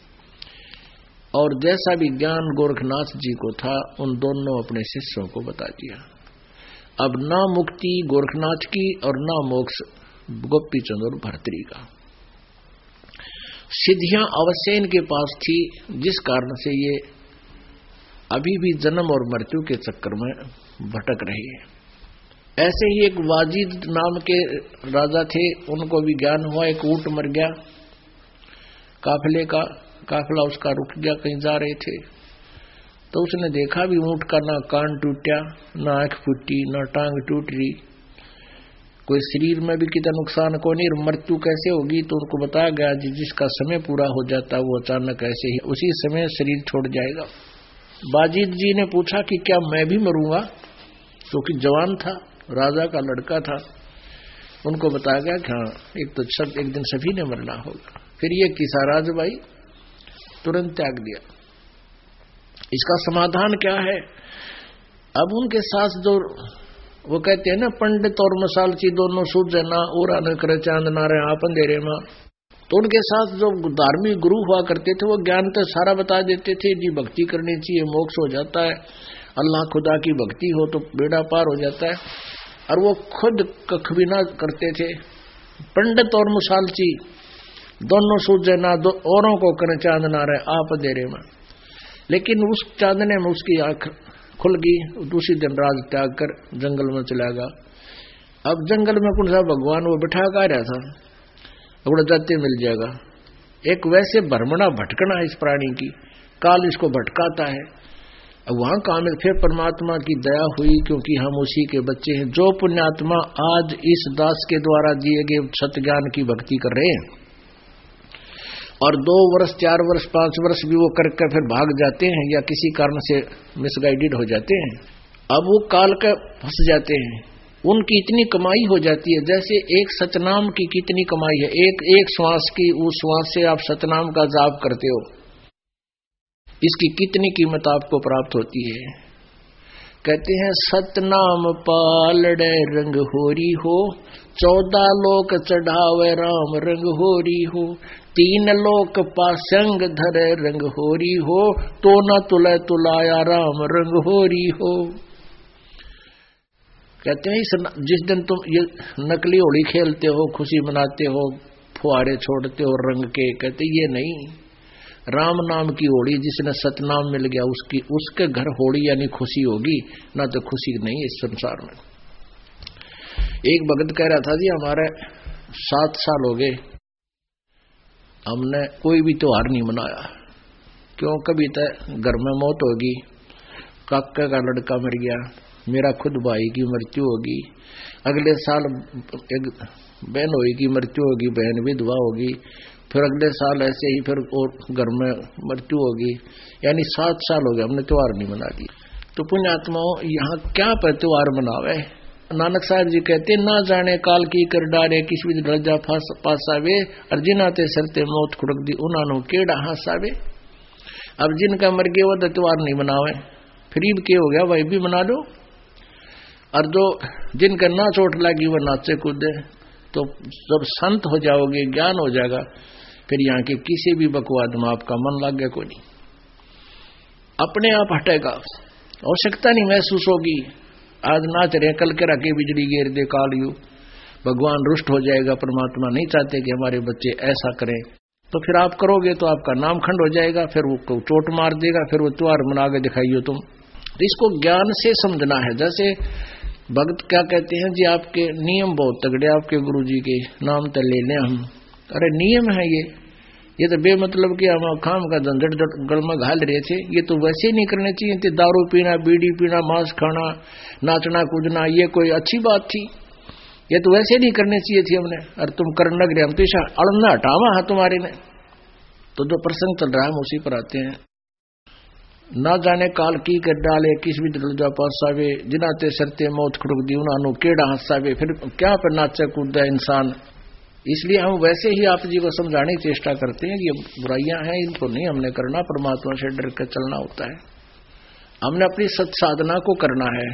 और जैसा भी ज्ञान गोरखनाथ जी को था उन दोनों अपने शिष्यों को बता दिया। अब ना मुक्ति गोरखनाथ की और ना मोक्ष गोपीचंद और भर्तरी का। सिद्धियां अवश्य इनके पास थी, जिस कारण से ये अभी भी जन्म और मृत्यु के चक्कर में भटक रही है। ऐसे ही एक वाजिद नाम के राजा थे, उनको भी ज्ञान हुआ, एक ऊंट मर गया, काफिले का काफिला उसका रुक गया, कहीं जा रहे थे, तो उसने देखा भी ऊंट का ना कान टूटा, ना आंख फूटी, ना टांग टूट रही, कोई शरीर में भी कितना नुकसान को नहीं, मृत्यु कैसे होगी। तो उनको बताया गया जी जिसका समय पूरा हो जाता वो अचानक ऐसे ही उसी समय शरीर छोड़ जाएगा। बाजिद जी ने पूछा कि क्या मैं भी मरूंगा, क्योंकि तो जवान था, राजा का लड़का था। उनको बताया गया कि हाँ एक तो सब एक दिन सभी ने मरना होगा। फिर ये किसा राजबाई तुरंत त्याग दिया। इसका समाधान क्या है? अब उनके साथ जो वो कहते हैं ना पंडित और मसालची दोनों सूझे ना और न करे चांद ना रहे आप अंधेरे में, तो उनके साथ जो धार्मिक गुरु हुआ करते थे वो ज्ञान तो सारा बता देते थे जी भक्ति करनी चाहिए, मोक्ष हो जाता है, अल्लाह खुदा की भक्ति हो तो बेड़ा पार हो जाता है, और वो खुद कख भी ना करते थे। पंडित और मसालची दोनों सूझे ना, दो औरों को करे चांद ना रहे आप अंधेरे में। लेकिन उस चांदने में उसकी आंख खुल गई, दूसरी दिन राज त्याग कर जंगल में चला गया। अब जंगल में कौन सा भगवान वो बिठा का रहा था, अब जाते मिल जाएगा। एक वैसे भ्रमणा भटकना इस प्राणी की, काल इसको भटकाता है। अब वहां काम फिर परमात्मा की दया हुई, क्योंकि हम उसी के बच्चे हैं। जो पुण्यात्मा आज इस दास के द्वारा दिए गए सत्य ज्ञान की भक्ति कर रहे हैं और दो वर्ष चार वर्ष पांच वर्ष भी वो करके फिर भाग जाते हैं या किसी कारण से मिसगाइडेड हो जाते हैं, अब वो काल का फंस जाते हैं, उनकी इतनी कमाई हो जाती है। जैसे एक सतनाम की कितनी कमाई है, एक एक श्वास की, उस श्वास से आप सतनाम का जाप करते हो, इसकी कितनी कीमत आपको प्राप्त होती है। कहते हैं सतनाम पालड़े रंग होरी हो, चौदह लोक चढ़ावे राम रंग होरी हो, तीन लोक पासंग धरे रंग होरी हो, तो न तुले तुलाया राम रंग होरी हो। कहते हैं इस जिस दिन तुम ये नकली होली खेलते हो, खुशी मनाते हो, फुहारे छोड़ते हो रंग के, कहते ये नहीं, राम नाम की होली, जिसने सतनाम मिल गया उसकी उसके घर होली यानी खुशी होगी, ना तो खुशी नहीं इस संसार में। एक भगत कह रहा था जी हमारे सात साल हो गए हमने कोई भी त्योहार नहीं मनाया, क्यों? कभी तक घर में मौत होगी, काका का लड़का मर गया, मेरा खुद भाई की मृत्यु होगी, अगले साल एक बहन होगी मृत्यु होगी, बहन विधवा होगी, फिर अगले साल ऐसे ही फिर और घर में मृत्यु होगी, यानी सात साल हो गए हमने त्योहार नहीं मना दिया। तो पुण्यात्माओं यहाँ क्या पर त्योहार मनावे? नानक साहब जी कहते ना जाने काल की कर डारे, किस भी रजा पासावे, और जिनाते सरते मौत खुड़क दी उन्होंने केड़ा हासावे। अब जिनका मर गया वो तो त्योहार नहीं मनावे, फिर के हो गया वही भी मना लो, और जो जिनका ना चोट लगी वो नाचे कूदे। तो जब संत हो जाओगे, ज्ञान हो जाएगा, फिर यहाँ के किसी भी बकवाद में आपका मन लग गया कोई नहीं, अपने आप हटेगा, आवश्यकता नहीं महसूस होगी। आज नाच रहे, कल के रखे बिजली गिर दे कालयू, भगवान रुष्ट हो जाएगा, परमात्मा नहीं चाहते कि हमारे बच्चे ऐसा करें, तो फिर आप करोगे तो आपका नाम खंड हो जाएगा, फिर वो चोट मार देगा, फिर वो त्योहार मना के दिखाइयो तुम। तो इसको ज्ञान से समझना है। जैसे भक्त क्या कहते हैं जी आपके नियम बहुत तगड़े, आपके गुरु जी के नाम तो ले लें हम, अरे नियम है ये ये तो बेमतलब कि हम खाम का झंझट गल में घाल रहे थे, ये तो वैसे ही नहीं करने चाहिए थे। दारू पीना, बीड़ी पीना, मांस खाना, नाचना कूदना, ये कोई अच्छी बात थी? ये तो वैसे नहीं करने चाहिए थी हमने, और तुम करने लग रहे, हम तो इसे अड़ना हटावा है तुम्हारे ने। तो जो प्रसंग चल रहा है हम उसी पर आते हैं। ना जाने काल की कर डाले, किस भी दलजा पासावे, जिनाते सरते मौत खुड़क दी उन्होंने केड़ा हंसावे। फिर क्या पर नाचा कूदा इंसान? इसलिए हम वैसे ही आप जी को समझाने की चेष्टा करते हैं कि ये बुराइयां हैं, इनको नहीं हमने करना, परमात्मा से डर कर चलना होता है। हमने अपनी सत्साधना को करना है।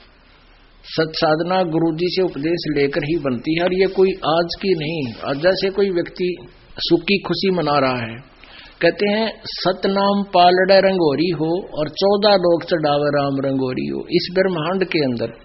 सत्साधना गुरु जी से उपदेश लेकर ही बनती है, और ये कोई आज की नहीं। आज जैसे कोई व्यक्ति सुख की खुशी मना रहा है, कहते हैं सतनाम पालड़ा रंगोरी हो और चौदह लोग चढ़ावे राम रंगोरी हो। इस ब्रह्मांड के अंदर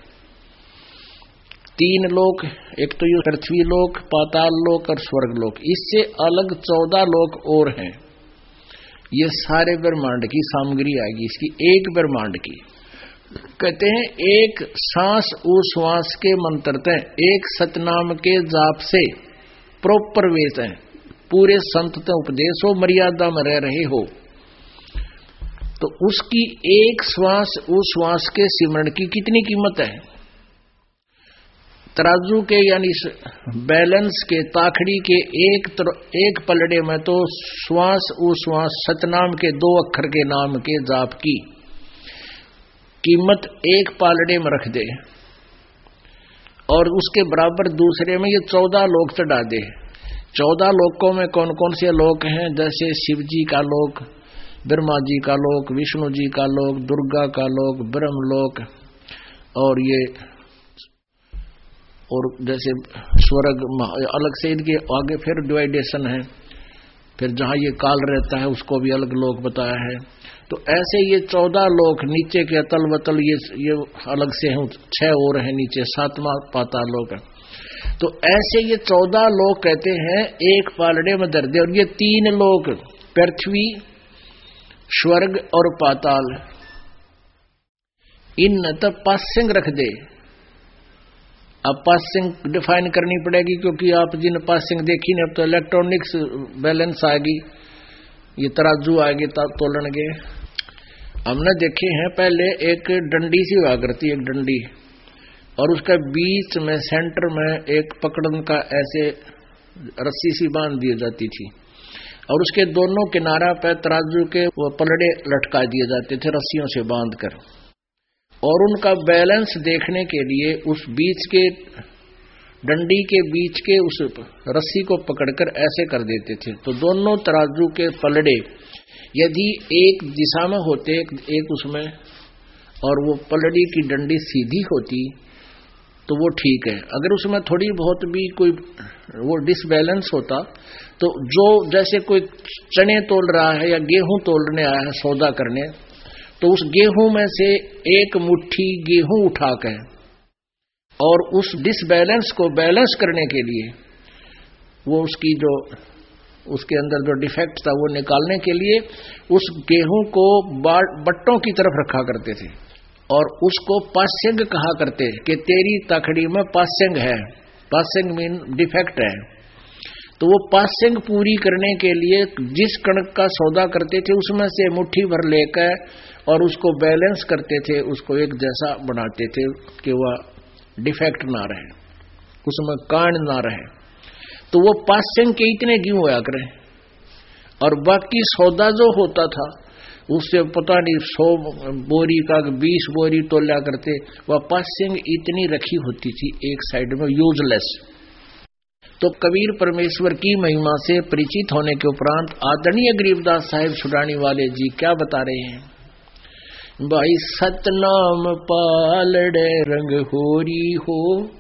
तीन लोक, एक तो ये पृथ्वी लोक, पाताल लोक और स्वर्ग लोक, इससे अलग चौदह लोक और हैं। ये सारे ब्रह्मांड की सामग्री आएगी इसकी, एक ब्रह्मांड की। कहते हैं एक सांस उश्वास के मंत्रते एक सतनाम के जाप से प्रॉपर वेत है, पूरे संत ते उपदेश हो, मर्यादा में रह रहे हो, तो उसकी एक श्वास उश्वास के सिमरण की कितनी कीमत है। तराजू के यानी बैलेंस के ताखड़ी के एक तर, एक पलड़े में तो श्वास उश्वास सतनाम के दो अक्षर के नाम के जाप की कीमत एक पालड़े में रख दे और उसके बराबर दूसरे में ये चौदह लोक चढ़ा दे। चौदह लोकों में कौन कौन से लोक हैं, जैसे शिव जी का लोक, ब्रह्मा जी का लोक, विष्णु जी का लोक, दुर्गा का लोक, ब्रह्म लोक, और ये और जैसे स्वर्ग अलग से इनके आगे फिर डिवाइडेशन है, फिर जहां ये काल रहता है उसको भी अलग लोक बताया है। तो ऐसे ये चौदह लोक नीचे के अतल वतल ये ये अलग से हैं, छह और हैं नीचे, सातवां पाताल लोक है। तो ऐसे ये चौदह लोक कहते हैं एक पालड़े में दर्दे, और ये तीन लोक पृथ्वी स्वर्ग और पाताल, इन तब पासिंग रख दे। अब पासिंग डिफाइन करनी पड़ेगी, क्योंकि आप जिन पासिंग देखी ने अब तो इलेक्ट्रॉनिक्स बैलेंस आएगी, ये तराजू आएगी तोलन के। हमने देखे हैं पहले एक डंडी सी हुआ करती, एक डंडी, और उसका बीच में सेंटर में एक पकड़न का ऐसे रस्सी सी बांध दी जाती थी, और उसके दोनों किनारा पे तराजू के वो पलड़े लटका दिए जाते थे रस्सियों से बांधकर, और उनका बैलेंस देखने के लिए उस बीच के डंडी के बीच के उस रस्सी को पकड़कर ऐसे कर देते थे। तो दोनों तराजू के पलड़े यदि एक दिशा में होते एक उसमें, और वो पलड़ी की डंडी सीधी होती तो वो ठीक है। अगर उसमें थोड़ी बहुत भी कोई वो डिसबैलेंस होता तो जो जैसे कोई चने तोल रहा है या गेहूं तोलने आया है सौदा करने, तो उस गेहूं में से एक मुट्ठी गेहूं उठाकर और उस डिसबैलेंस को बैलेंस करने के लिए वो उसकी जो उसके अंदर जो डिफेक्ट था वो निकालने के लिए उस गेहूं को बट्टों की तरफ रखा करते थे, और उसको पास्यंग कहा करते कि तेरी तखड़ी में पास्यंग है। पास्यंग मीन डिफेक्ट है। तो वो पास्यंग पूरी करने के लिए जिस कणक का सौदा करते थे उसमें से मुट्ठी भर लेकर और उसको बैलेंस करते थे, उसको एक जैसा बनाते थे कि वह डिफेक्ट ना रहे, उसमें कांड ना रहे। तो वो पास्यंग के इतने क्यों होया करें, और बाकी सौदा जो होता था उससे पता नहीं सौ बोरी का बीस बोरी तोला करते, वह पास्यंग इतनी रखी होती थी एक साइड में यूजलेस। तो कबीर परमेश्वर की महिमा से परिचित होने के उपरांत आदरणीय गरीबदास साहिब छुड़ानी वाले जी क्या बता रहे हैं, भाई सतनाम पालड़े रंग होरी हो,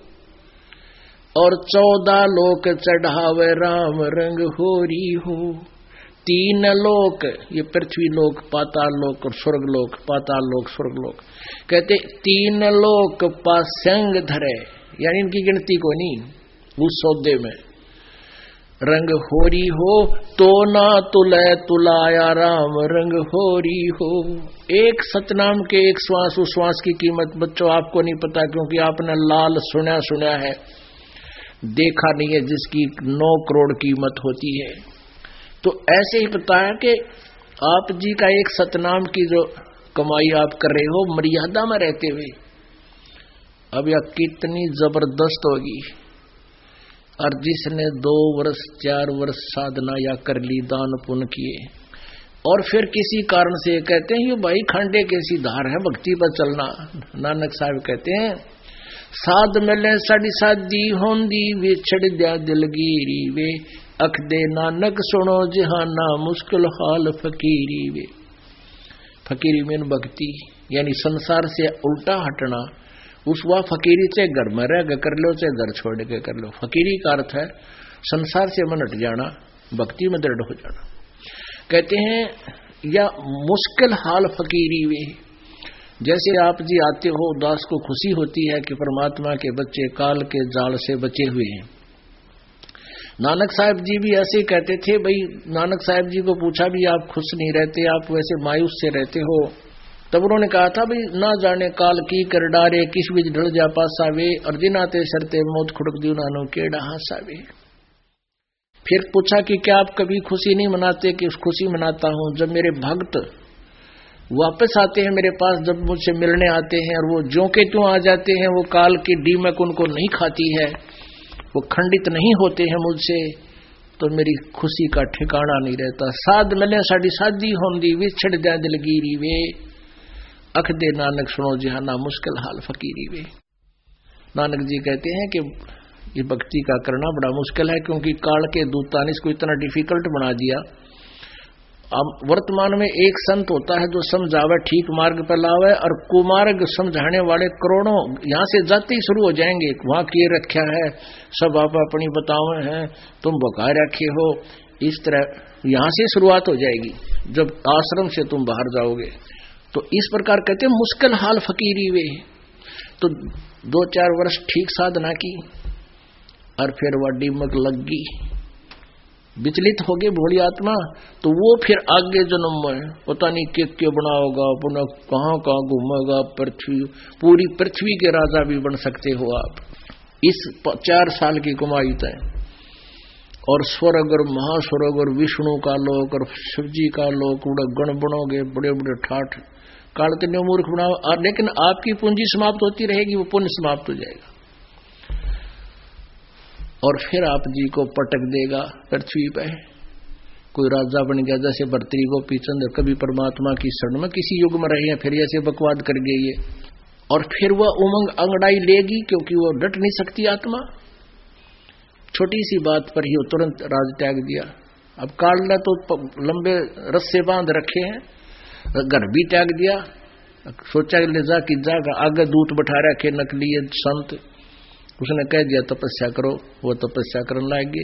और चौदह लोक चढ़ावे राम रंग होरी हो। तीन लोक, ये पृथ्वी लोक, पाताल लोक और स्वर्ग लोक, पाताल लोक स्वर्ग लोक, कहते तीन लोक पास्यंग धरे, यानी इनकी गिनती को नहीं उस सौदे में। रंग होरी हो तो ना तुले तुलाया राम रंग होरी हो। एक सतनाम के एक श्वास उश्वास की कीमत बच्चों आपको नहीं पता, क्योंकि आपने लाल सुना सुना है, देखा नहीं है जिसकी नौ करोड़ कीमत होती है। तो ऐसे ही बताया कि आप जी का एक सतनाम की जो कमाई आप कर रहे हो मर्यादा में रहते हुए, अब यह कितनी जबरदस्त होगी। और जिसने दो वर्ष चार वर्ष साधना या कर ली, दान पुण्य किए, और फिर किसी कारण से कहते हैं ये भाई खंडे कैसी धार है भक्ति पर चलना। नानक साहब कहते हैं साध मिले साड़ी सादी होंदी वे छड़ दिया दिलगीरी वे, अख दे नानक सुनो जहाना मुश्किल हाल फकीरी वे। फकीरी में भक्ति यानी संसार से उल्टा हटना, उस वह फकीरी से घर में रह कर लो चाहे घर छोड़ के कर लो। फकीरी का अर्थ है संसार से मन हट जाना, भक्ति में दृढ़ हो जाना। कहते हैं या मुश्किल हाल फकीरी वे, जैसे आप जी आते हो उदास को खुशी होती है कि परमात्मा के बच्चे काल के जाल से बचे हुए हैं। नानक साहब जी भी ऐसे ही कहते थे। भाई नानक साहब जी को पूछा भी आप खुश नहीं रहते, आप वैसे मायूस से रहते हो, तब उन्होंने कहा था भाई ना जाने काल की कर डारे किस बीच ढल जा पासावे और दिनाते शरते मौत खुड़क दी नानो केड़ा हासावे। फिर पूछा कि क्या आप कभी खुशी नहीं मनाते? कि खुशी मनाता हूं जब मेरे भक्त वापस आते हैं मेरे पास, जब मुझसे मिलने आते हैं और वो ज्यों के त्यों आ जाते हैं, वो काल की डीमक उनको नहीं खाती है, वो खंडित नहीं होते हैं मुझसे, तो मेरी खुशी का ठिकाना नहीं रहता। साध मिले साड़ी शादी होंदी विछड़ जा दिलगीरी वे, अख दे नानक सुनो जहाना मुश्किल हाल फकीरी वे। नानक जी कहते हैं कि ये भक्ति का करना बड़ा मुश्किल है, क्योंकि काल के दूता ने इसको इतना डिफिकल्ट बना दिया। अब वर्तमान में एक संत होता है जो समझावे, ठीक मार्ग पर लावे, और कुमार्ग समझाने वाले करोड़ों यहाँ से जाते ही शुरू हो जाएंगे। वहां किए रखा है, सब आप अपनी बतावे हैं, तुम बका रखे हो, इस तरह यहाँ से शुरुआत हो जाएगी जब आश्रम से तुम बाहर जाओगे। तो इस प्रकार कहते हैं मुश्किल हाल फकीरी वे। तो दो चार वर्ष ठीक साधना की और फिर वह डीमक लग गई, विचलित हो गए भोली आत्मा। तो वो फिर आगे जन्म में पता नहीं के के बनाओगा, पुनः कहाँ कहाँ घूमेगा, पृथ्वी पूरी पृथ्वी के राजा भी बन सकते हो आप, इस चार साल की कमाई तय। और स्वर्ग और महास्वर्ग और विष्णु का लोक और शिवजी का लोक, बड़े गण बनोगे, बड़े बड़े ठाठ काल के मूर्ख बनाओ, लेकिन आपकी पूंजी समाप्त होती रहेगी, वो पुण्य समाप्त हो जाएगा और फिर आप जी को पटक देगा पृथ्वी पे। कोई राजा बन गया जैसे भर्तृहरि गोपीचंद, कभी परमात्मा की शरण में किसी युग में रहे हैं, फिर ऐसे बकवाद कर गई है, और फिर वह उमंग अंगड़ाई लेगी, क्योंकि वो डट नहीं सकती आत्मा। छोटी सी बात पर ही तुरंत राज त्याग दिया। अब काल ने तो लंबे रस्से बांध रखे हैं, घर भी त्याग दिया, सोचा ले जा कि जागा, आगे दूत बैठा रखे नकली संत, उसने कह दिया तपस्या करो, वो तपस्या करने लगे।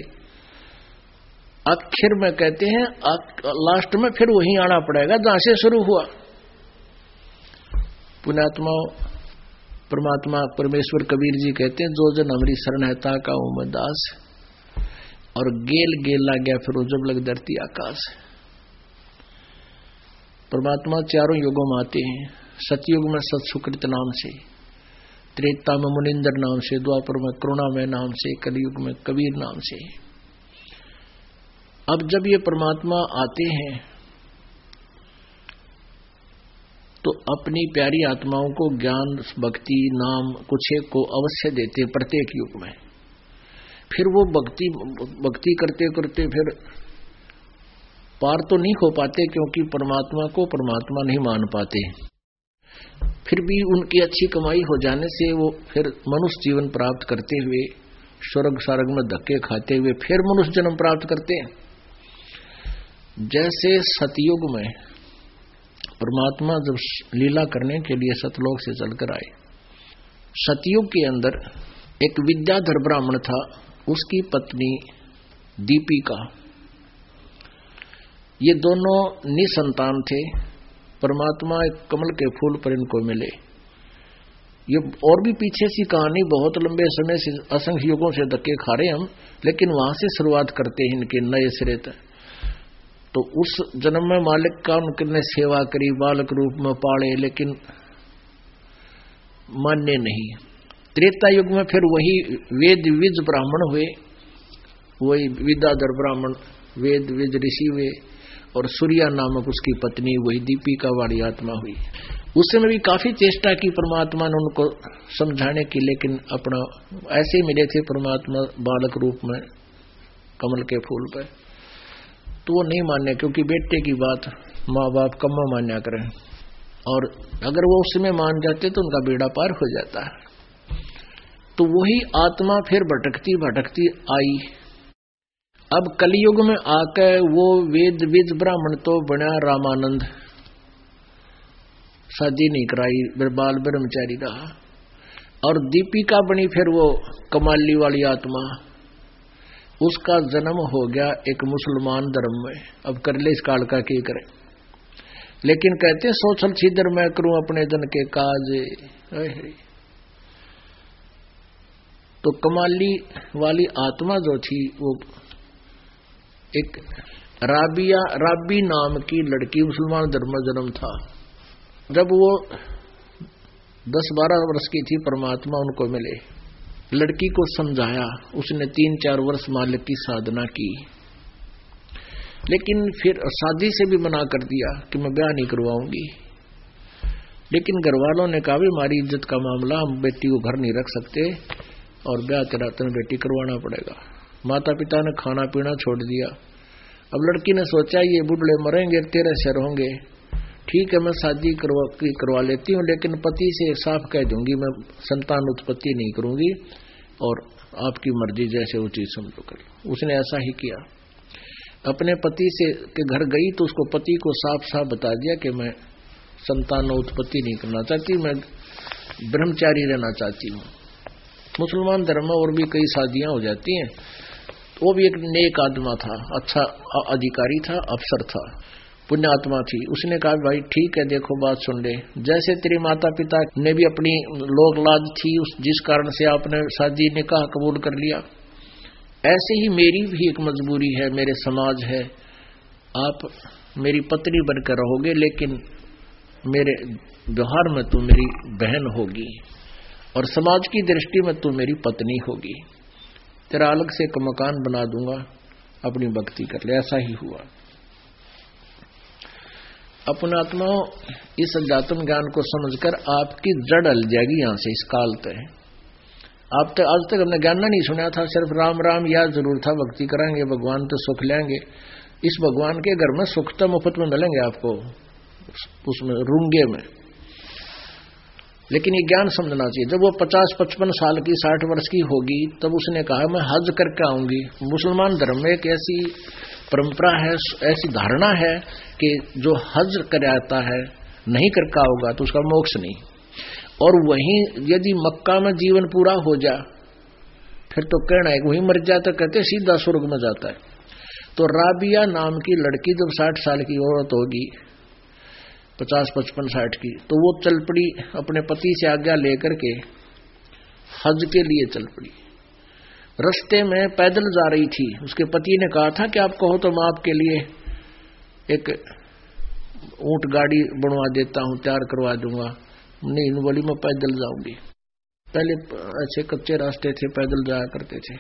आखिर में कहते हैं लास्ट में फिर वहीं आना पड़ेगा जहां से शुरू हुआ। पुण्यात्मा परमात्मा परमेश्वर कबीर जी कहते हैं, जो जन हमारी शरण है ताका उमर दास, और गेल गेल ला गया फिर जब लग धरती आकाश। परमात्मा चारों युगों में आते हैं, सतयुग में सत सुकृत नाम से, त्रेता में मुनिंदर नाम से, द्वापर में करुणामय नाम से, कलयुग में कबीर नाम से। अब जब ये परमात्मा आते हैं तो अपनी प्यारी आत्माओं को ज्ञान भक्ति नाम कुछ एक को अवश्य देते प्रत्येक युग में। फिर वो भक्ति भक्ति करते करते फिर पार तो नहीं हो पाते, क्योंकि परमात्मा को परमात्मा नहीं मान पाते। फिर भी उनकी अच्छी कमाई हो जाने से वो फिर मनुष्य जीवन प्राप्त करते हुए स्वर्ग सार्ग में धक्के खाते हुए फिर मनुष्य जन्म प्राप्त करते हैं। जैसे सतयुग में परमात्मा जब लीला करने के लिए सतलोक से चलकर आए, सतयुग के अंदर एक विद्याधर ब्राह्मण था, उसकी पत्नी दीपिका, ये दोनों निसंतान थे। परमात्मा एक कमल के फूल पर इनको मिले। ये और भी पीछे सी कहानी, बहुत लंबे समय से असंख्य युगों से धक्के खा रहे हम, लेकिन वहां से शुरुआत करते हैं इनके नए सिरे तक। तो उस जन्म में मालिक का उनने सेवा करी, बालक रूप में पाले, लेकिन मान्य नहीं। त्रेता युग में फिर वही वेद विज ब्राह्मण हुए, वही विद्याधर ब्राह्मण वेद विज ऋषि हुए, और सूर्या नामक उसकी पत्नी वही दीपिका वाली आत्मा हुई। उसमें भी काफी चेष्टा की परमात्मा ने उनको समझाने की, लेकिन अपना ऐसे मिले थे परमात्मा बालक रूप में कमल के फूल पर, तो वो नहीं माने, क्योंकि बेटे की बात माँ बाप कम मान्या करें, और अगर वो उसमें मान जाते तो उनका बेड़ा पार हो जाता है। तो वही आत्मा फिर भटकती भटकती आई। अब कलयुग में आकर वो वेद विज ब्राह्मण तो बना रामानंद, शादी नहीं कराई, बाल ब्रह्मचारी रहा, और दीपिका बनी फिर वो कमाली वाली आत्मा। उसका जन्म हो गया एक मुसलमान धर्म में। अब कर ले इस काल का क्या करे, लेकिन कहते सोचल छिदर मैं करूं अपने जन के काज। तो कमाली वाली आत्मा जो थी वो एक राबिया राबी नाम की लड़की, मुसलमान धर्म में जन्म था। जब वो दस बारह वर्ष की थी परमात्मा उनको मिले, लड़की को समझाया, उसने तीन चार वर्ष मालिक की साधना की, लेकिन फिर शादी से भी मना कर दिया कि मैं ब्याह नहीं करवाऊंगी। लेकिन घर वालों ने कहा भी हमारी इज्जत का मामला, हम बेटी को घर नहीं रख सकते और ब्याह करा तुम्हें बेटी करवाना पड़ेगा। माता पिता ने खाना पीना छोड़ दिया। अब लड़की ने सोचा ये बुढ़े मरेंगे तेरे सिर होंगे, ठीक है मैं शादी करवा करवा लेती हूँ, लेकिन पति से साफ कह दूंगी मैं संतान उत्पत्ति नहीं करूंगी और आपकी मर्जी जैसे वो चीज समझो कर। उसने ऐसा ही किया। अपने पति से के घर गई तो उसको पति को साफ साफ बता दिया कि मैं संतान उत्पत्ति नहीं करना चाहती, मैं ब्रह्मचारी रहना चाहती हूँ। मुसलमान धर्म में और भी कई शादियां हो जाती हैं। वो भी एक नेक आत्मा था, अच्छा अधिकारी था, अफसर था, पुण्यात्मा थी। उसने कहा भाई ठीक है, देखो बात सुन ले, जैसे तेरे माता पिता ने भी अपनी लोक लाज थी उस जिस कारण से आपने शादी निकाह कबूल कर लिया, ऐसे ही मेरी भी एक मजबूरी है, मेरे समाज है, आप मेरी पत्नी बनकर रहोगे लेकिन मेरे व्यवहार में तू मेरी बहन होगी और समाज की दृष्टि में तू मेरी पत्नी होगी। तेरा अलग से एक मकान बना दूंगा, अपनी भक्ति कर ले। ऐसा ही हुआ। अपने आत्माओं इस अध्यात्म ज्ञान को समझकर आपकी जड़ हल जाएगी यहां से इस काल तक। आप तक आज तक हमने ज्ञान नहीं सुना था, सिर्फ राम राम याद जरूर था, भक्ति करेंगे भगवान तो सुख लेंगे। इस भगवान के घर में सुख तो मुफ्त में मिलेंगे आपको, उसमें रूंगे में, लेकिन ये ज्ञान समझना चाहिए। जब वो पचास पचपन साल की साठ वर्ष की होगी तब उसने कहा मैं हज करके आऊंगी। मुसलमान धर्म में एक ऐसी परंपरा है, ऐसी धारणा है कि जो हज कर आता है नहीं करके होगा तो उसका मोक्ष नहीं। और वहीं यदि मक्का में जीवन पूरा हो जा फिर तो कहना है वहीं मर जाता, कहते सीधा स्वर्ग में जाता है। तो राबिया नाम की लड़की जब साठ साल की औरत होगी, पचास पचपन साठ की, तो वो चल पड़ी अपने पति से आज्ञा लेकर के हज के लिए चल पड़ी। रास्ते में पैदल जा रही थी, उसके पति ने कहा था कि आप कहो तो मैं आपके लिए एक ऊंट गाड़ी बनवा देता हूं, तैयार करवा दूंगा। नहीं, बोली मैं पैदल जाऊंगी। पहले ऐसे कच्चे रास्ते थे, पैदल जाया करते थे।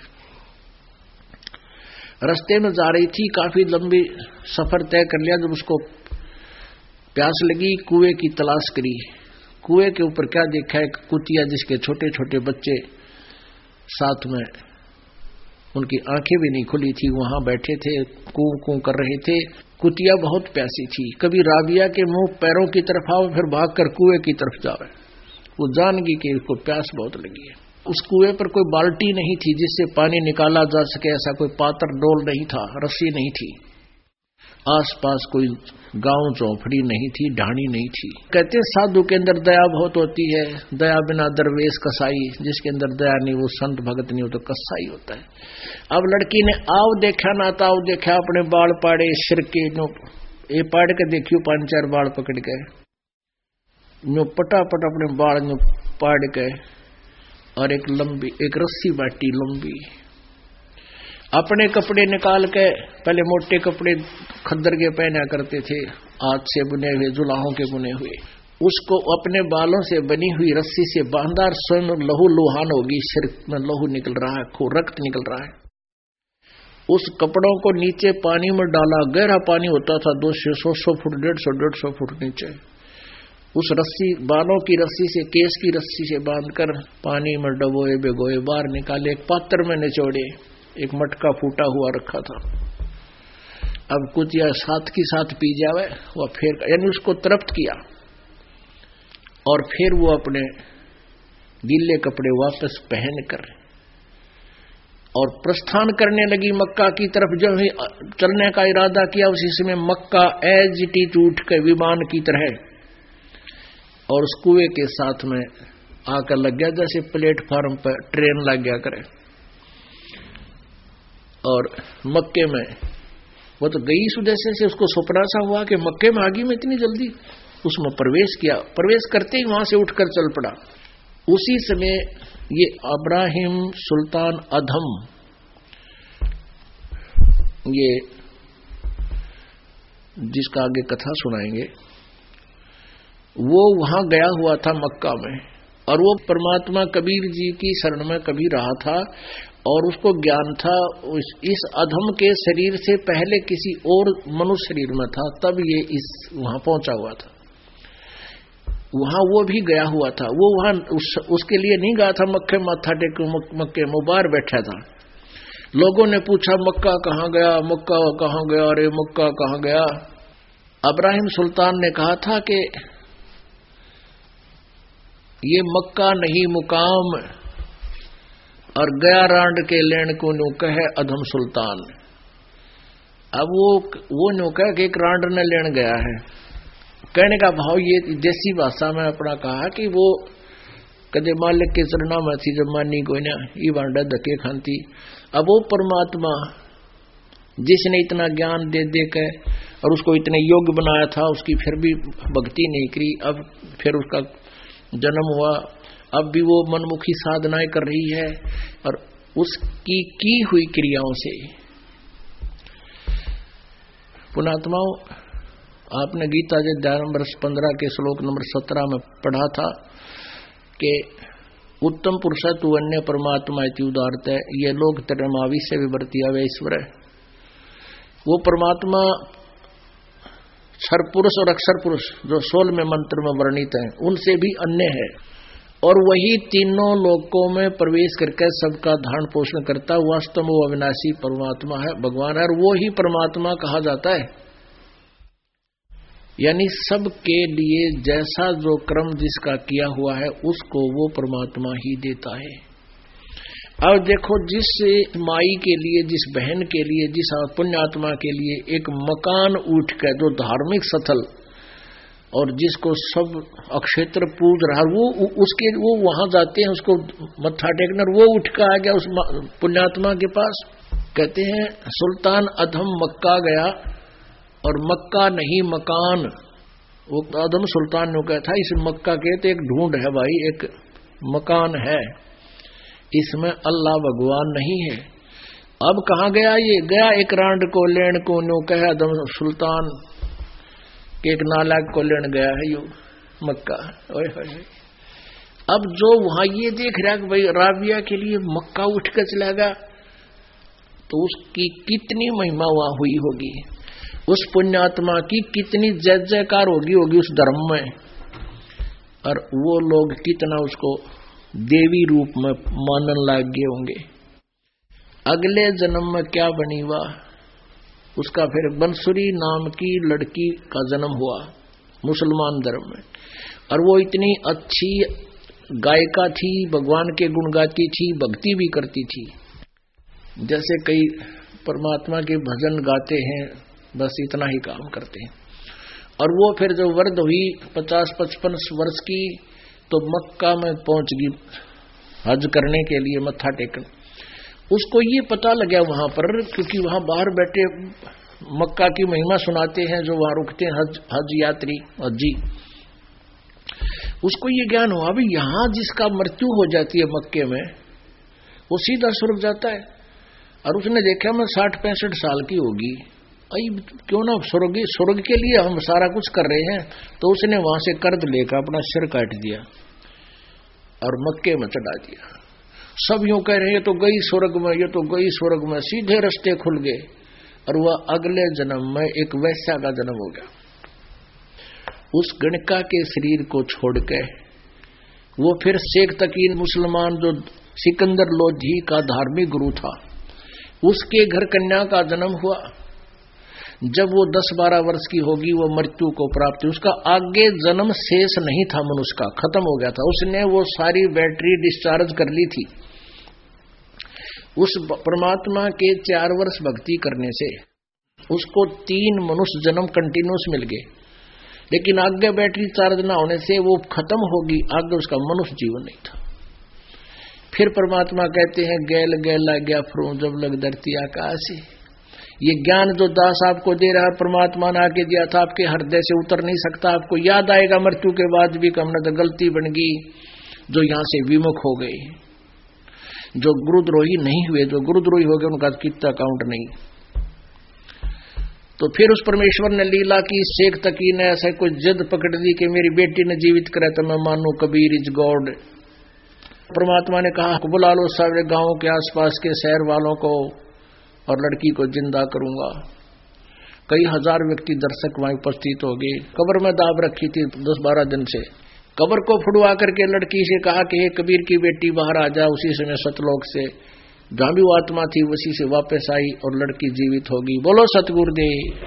रास्ते में जा रही थी, काफी लंबी सफर तय कर लिया। जब उसको प्यास लगी, कुएं की तलाश करी। कुएं के ऊपर क्या देखा, एक कुतिया जिसके छोटे छोटे बच्चे साथ में, उनकी आंखें भी नहीं खुली थी, वहां बैठे थे, कू कू कर रहे थे। कुतिया बहुत प्यासी थी। कभी राबिया के मुंह पैरों की तरफ आओ फिर भागकर कुएं की तरफ जावे। वो जान गई कि उसको प्यास बहुत लगी है। उस कुएं पर कोई बाल्टी नहीं थी जिससे पानी निकाला जा सके, ऐसा कोई पात्र डोल नहीं था, रस्सी नहीं थी, आसपास कोई गांव चौपड़ी नहीं थी, ढाणी नहीं थी। कहते साधु के अंदर दया बहुत होती है, दया बिना दरवेश कसाई, जिसके अंदर दया नहीं वो संत भगत नहीं, हो तो कसाई होता है। अब लड़की ने आओ देखा ना ताव देखा, अपने बाल पाड़े सिर के, ये पाड़ के देखियो पांच चार बाल पकड़ के, नो पटापट अपने बाल नो पाड़ के, और एक लंबी एक रस्सी बाटी लंबी, अपने कपड़े निकाल के, पहले मोटे कपड़े खद्दर के पहना करते थे, हाथ से बुने हुए, जुलाहों के बुने हुए, उसको अपने बालों से बनी हुई रस्सी से बांधा, स्वयं लहू लुहान होगी, सिर में लहू निकल रहा है, खून रक्त निकल रहा है। उस कपड़ों को नीचे पानी में डाला, गहरा पानी होता था, दो सौ सौ फुट डेढ़ सौ डेढ़ सौ फुट नीचे। उस रस्सी, बालों की रस्सी से, केस की रस्सी से बांधकर पानी में डबोए भिगोए, बाहर निकाले, एक पात्र में निचोड़े, एक मटका फूटा हुआ रखा था। अब कुतिया साथ की साथ पी जावे, वह फिर यानी उसको तृप्त किया और फिर वो अपने गीले कपड़े वापस पहनकर और प्रस्थान करने लगी मक्का की तरफ। जब ही चलने का इरादा किया उसी समय मक्का एज इट इज उठ के विमान की तरह और उस कुएं के साथ में आकर लग गया, जैसे प्लेटफार्म पर ट्रेन लग गया करे। और मक्के में वो तो गई इस उद्देश्य से, उसको सपना सा हुआ कि मक्के में आ गई मैं इतनी जल्दी। उसमें प्रवेश किया, प्रवेश करते ही वहां से उठकर चल पड़ा। उसी समय ये इब्राहिम सुल्तान अधम, ये जिसका आगे कथा सुनाएंगे, वो वहां गया हुआ था मक्का में, और वो परमात्मा कबीर जी की शरण में कभी रहा था, और उसको ज्ञान था उस, इस अधम के शरीर से पहले किसी और मनुष्य शरीर में था, तब ये इस वहां पहुंचा हुआ था। वहां वो भी गया हुआ था, वो वहां उस, उसके लिए नहीं गया था मक्के माथा टेक मक्के में बाहर बैठा था। लोगों ने पूछा मक्का कहाँ गया, मक्का कहाँ गया, अरे मक्का कहाँ गया। इब्राहिम सुल्तान ने कहा था कि ये मक्का नहीं मुकाम, और गया रांड के लेन को नो कहे अधम सुल्तान। अब वो वो नो कहे कि एक रांड ने लेन गया है। कहने का भाव ये देसी भाषा में अपना कहा कि वो कदे मालिक के चरणा में थी जब मानी कोई ना ये बांडा धके खाती। अब वो परमात्मा जिसने इतना ज्ञान दे दे के और उसको इतने योग्य बनाया था, उसकी फिर भी भक्ति नहीं करी, अब फिर उसका जन्म हुआ, अब भी वो मनमुखी साधनाएं कर रही है, और उसकी की हुई क्रियाओं से। पुणात्माओं, आपने गीता जी अध्याय नंबर पंद्रह के श्लोक नंबर सत्रह में पढ़ा था कि उत्तम पुरुष तु अन्य परमात्मा इति उदारत है, ये लोग तरमावी से विवर्ती अवे ईश्वर है। वो परमात्मा क्षर पुरुष और अक्षर पुरुष जो सोलहवें मंत्र में वर्णित है उनसे भी अन्य है, और वही तीनों लोकों में प्रवेश करके सबका धारण पोषण करता है। वास्तव में वो अविनाशी परमात्मा है, भगवान है, और वो ही परमात्मा कहा जाता है। यानी सबके लिए जैसा जो क्रम जिसका किया हुआ है उसको वो परमात्मा ही देता है। अब देखो, जिस माई के लिए, जिस बहन के लिए, जिस पुण्यात्मा के लिए एक मकान उठ कर जो धार्मिक स्थल और जिसको सब अक्षेत्र पूज रहा, वो उसके वो वहां जाते हैं उसको मत्था टेकने, वो उठ कर आ गया उस पुण्यात्मा के पास। कहते हैं सुल्तान अधम मक्का गया, और मक्का नहीं मकान। वो अधम सुल्तान ने कहा था इस मक्का के तो एक ढूंढ है भाई, एक मकान है, इसमें अल्लाह भगवान नहीं है। अब कहाँ गया ये? गया एक रांड को लेन को नो कहे अधम सुल्तान के एक नालायक को लेन गया है यू मक्का। ओए होए, अब जो वहां ये देख रहा कि भाई राबिया के लिए मक्का उठ कर चला गया, तो उसकी कितनी महिमा वहां हुई होगी, उस पुण्यात्मा की कितनी जय जयकार होगी होगी उस धर्म में, और वो लोग कितना उसको देवी रूप में मानन लग गए होंगे। अगले जन्म में क्या बनी हुआ, उसका फिर बंसुरी नाम की लड़की का जन्म हुआ मुसलमान धर्म में, और वो इतनी अच्छी गायिका थी, भगवान के गुण गाती थी, भक्ति भी करती थी। जैसे कई परमात्मा के भजन गाते हैं, बस इतना ही काम करते हैं। और वो फिर जो वृद्ध हुई पचास पचपन वर्ष की, तो मक्का में पहुंच गई हज करने के लिए मत्था टेकन। उसको ये पता लगा वहां पर, क्योंकि वहां बाहर बैठे मक्का की महिमा सुनाते हैं जो वहां रुकते हैं हज हज यात्री हजी। उसको ये ज्ञान हुआ अभी यहां जिसका मृत्यु हो जाती है मक्के में, वो सीधा स्वर्ग जाता है। और उसने देखा मैं साठ पैंसठ साल की होगी, आई क्यों ना स्वर्ग स्वर्ग के लिए हम सारा कुछ कर रहे हैं। तो उसने वहां से कर्ज लेकर अपना सिर काट दिया और मक्के में चढ़ा दिया। सब यूं कह रहे हैं ये तो गई स्वर्ग में, ये तो गई स्वर्ग में, सीधे रास्ते खुल गए। और वह अगले जन्म में एक वैश्या का जन्म हो गया। उस गणिका के शरीर को छोड़ के वो फिर शेख तकीन मुसलमान जो सिकंदर लोधी का धार्मिक गुरु था, उसके घर कन्या का जन्म हुआ। जब वो दस बारह वर्ष की होगी वो मृत्यु को प्राप्त हुई। उसका आगे जन्म शेष नहीं था, मनुष्य का खत्म हो गया था। उसने वो सारी बैटरी डिस्चार्ज कर ली थी। उस परमात्मा के चार वर्ष भक्ति करने से उसको तीन मनुष्य जन्म कंटिन्यूस मिल गए, लेकिन आगे बैटरी चार्ज ना होने से वो खत्म होगी, आगे उसका मनुष्य जीवन नहीं था। फिर परमात्मा कहते हैं गैल गैल लग गया फरू जब लग धरती आकाश। ये ज्ञान जो दास आपको दे रहा है परमात्मा ने आके दिया था, आपके हृदय से उतर नहीं सकता। आपको याद आएगा मृत्यु के बाद भी कि हमने तो गलती बन गई, जो यहां से विमुख हो गए, जो गुरुद्रोही नहीं हुए। जो गुरुद्रोही हो गए उनका कितना काउंट नहीं। तो फिर उस परमेश्वर ने लीला की, शेख तकी ने ऐसा कोई जिद पकड़ दी कि मेरी बेटी ने जीवित करे तो मैं मानू कबीर इज गॉड। परमात्मा ने कहा बुला लो सारे गांव के आसपास के शहर वालों को और लड़की को जिंदा करूंगा। कई हजार व्यक्ति दर्शक वहां उपस्थित हो गए। कब्र में दाब रखी थी दस बारह दिन से। कब्र को फुड़वा करके लड़की से कहा कि हे कबीर की बेटी बाहर आ जा। उसी समय सतलोक से जहां भी वो आत्मा थी उसी से वापस आई और लड़की जीवित होगी। बोलो सतगुरुदेव।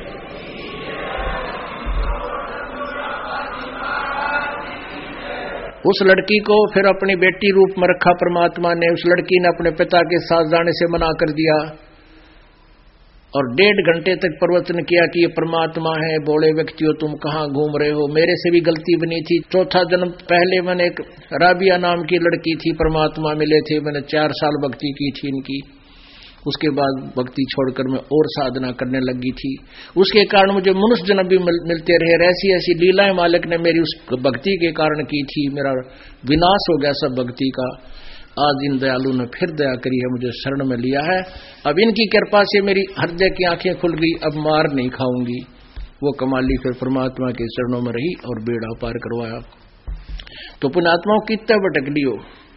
उस लड़की को फिर अपनी बेटी रूप में रखा परमात्मा ने। उस लड़की ने अपने पिता के साथ जाने से मना कर दिया और डेढ़ घंटे तक प्रवचन किया कि ये परमात्मा है, बोले व्यक्तियों तुम कहाँ घूम रहे हो, मेरे से भी गलती बनी थी। चौथा जन्म पहले मैंने एक राबिया नाम की लड़की थी, परमात्मा मिले थे, मैंने चार साल भक्ति की थी इनकी। उसके बाद भक्ति छोड़कर मैं और साधना करने लगी थी। उसके कारण मुझे मनुष्य जन्म भी मिल, मिलते रहे। ऐसी ऐसी लीलाएं मालिक ने मेरी उस भक्ति के कारण की थी। मेरा विनाश हो गया सब भक्ति का। आज इन दयालु ने फिर दया करी है, मुझे शरण में लिया है। अब इनकी कृपा से मेरी हृदय की आंखें खुल गई। अब मार नहीं खाऊंगी। वो कमाली फिर परमात्मा के चरणों में रही और बेड़ा पार करवाया। तो पुण्यात्माओं कितना भटक लियो,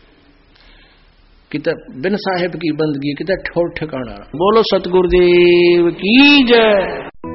कितना बिन साहेब की बंदगी, कितना ठोर ठिकाना। बोलो सतगुरुदेव की जय।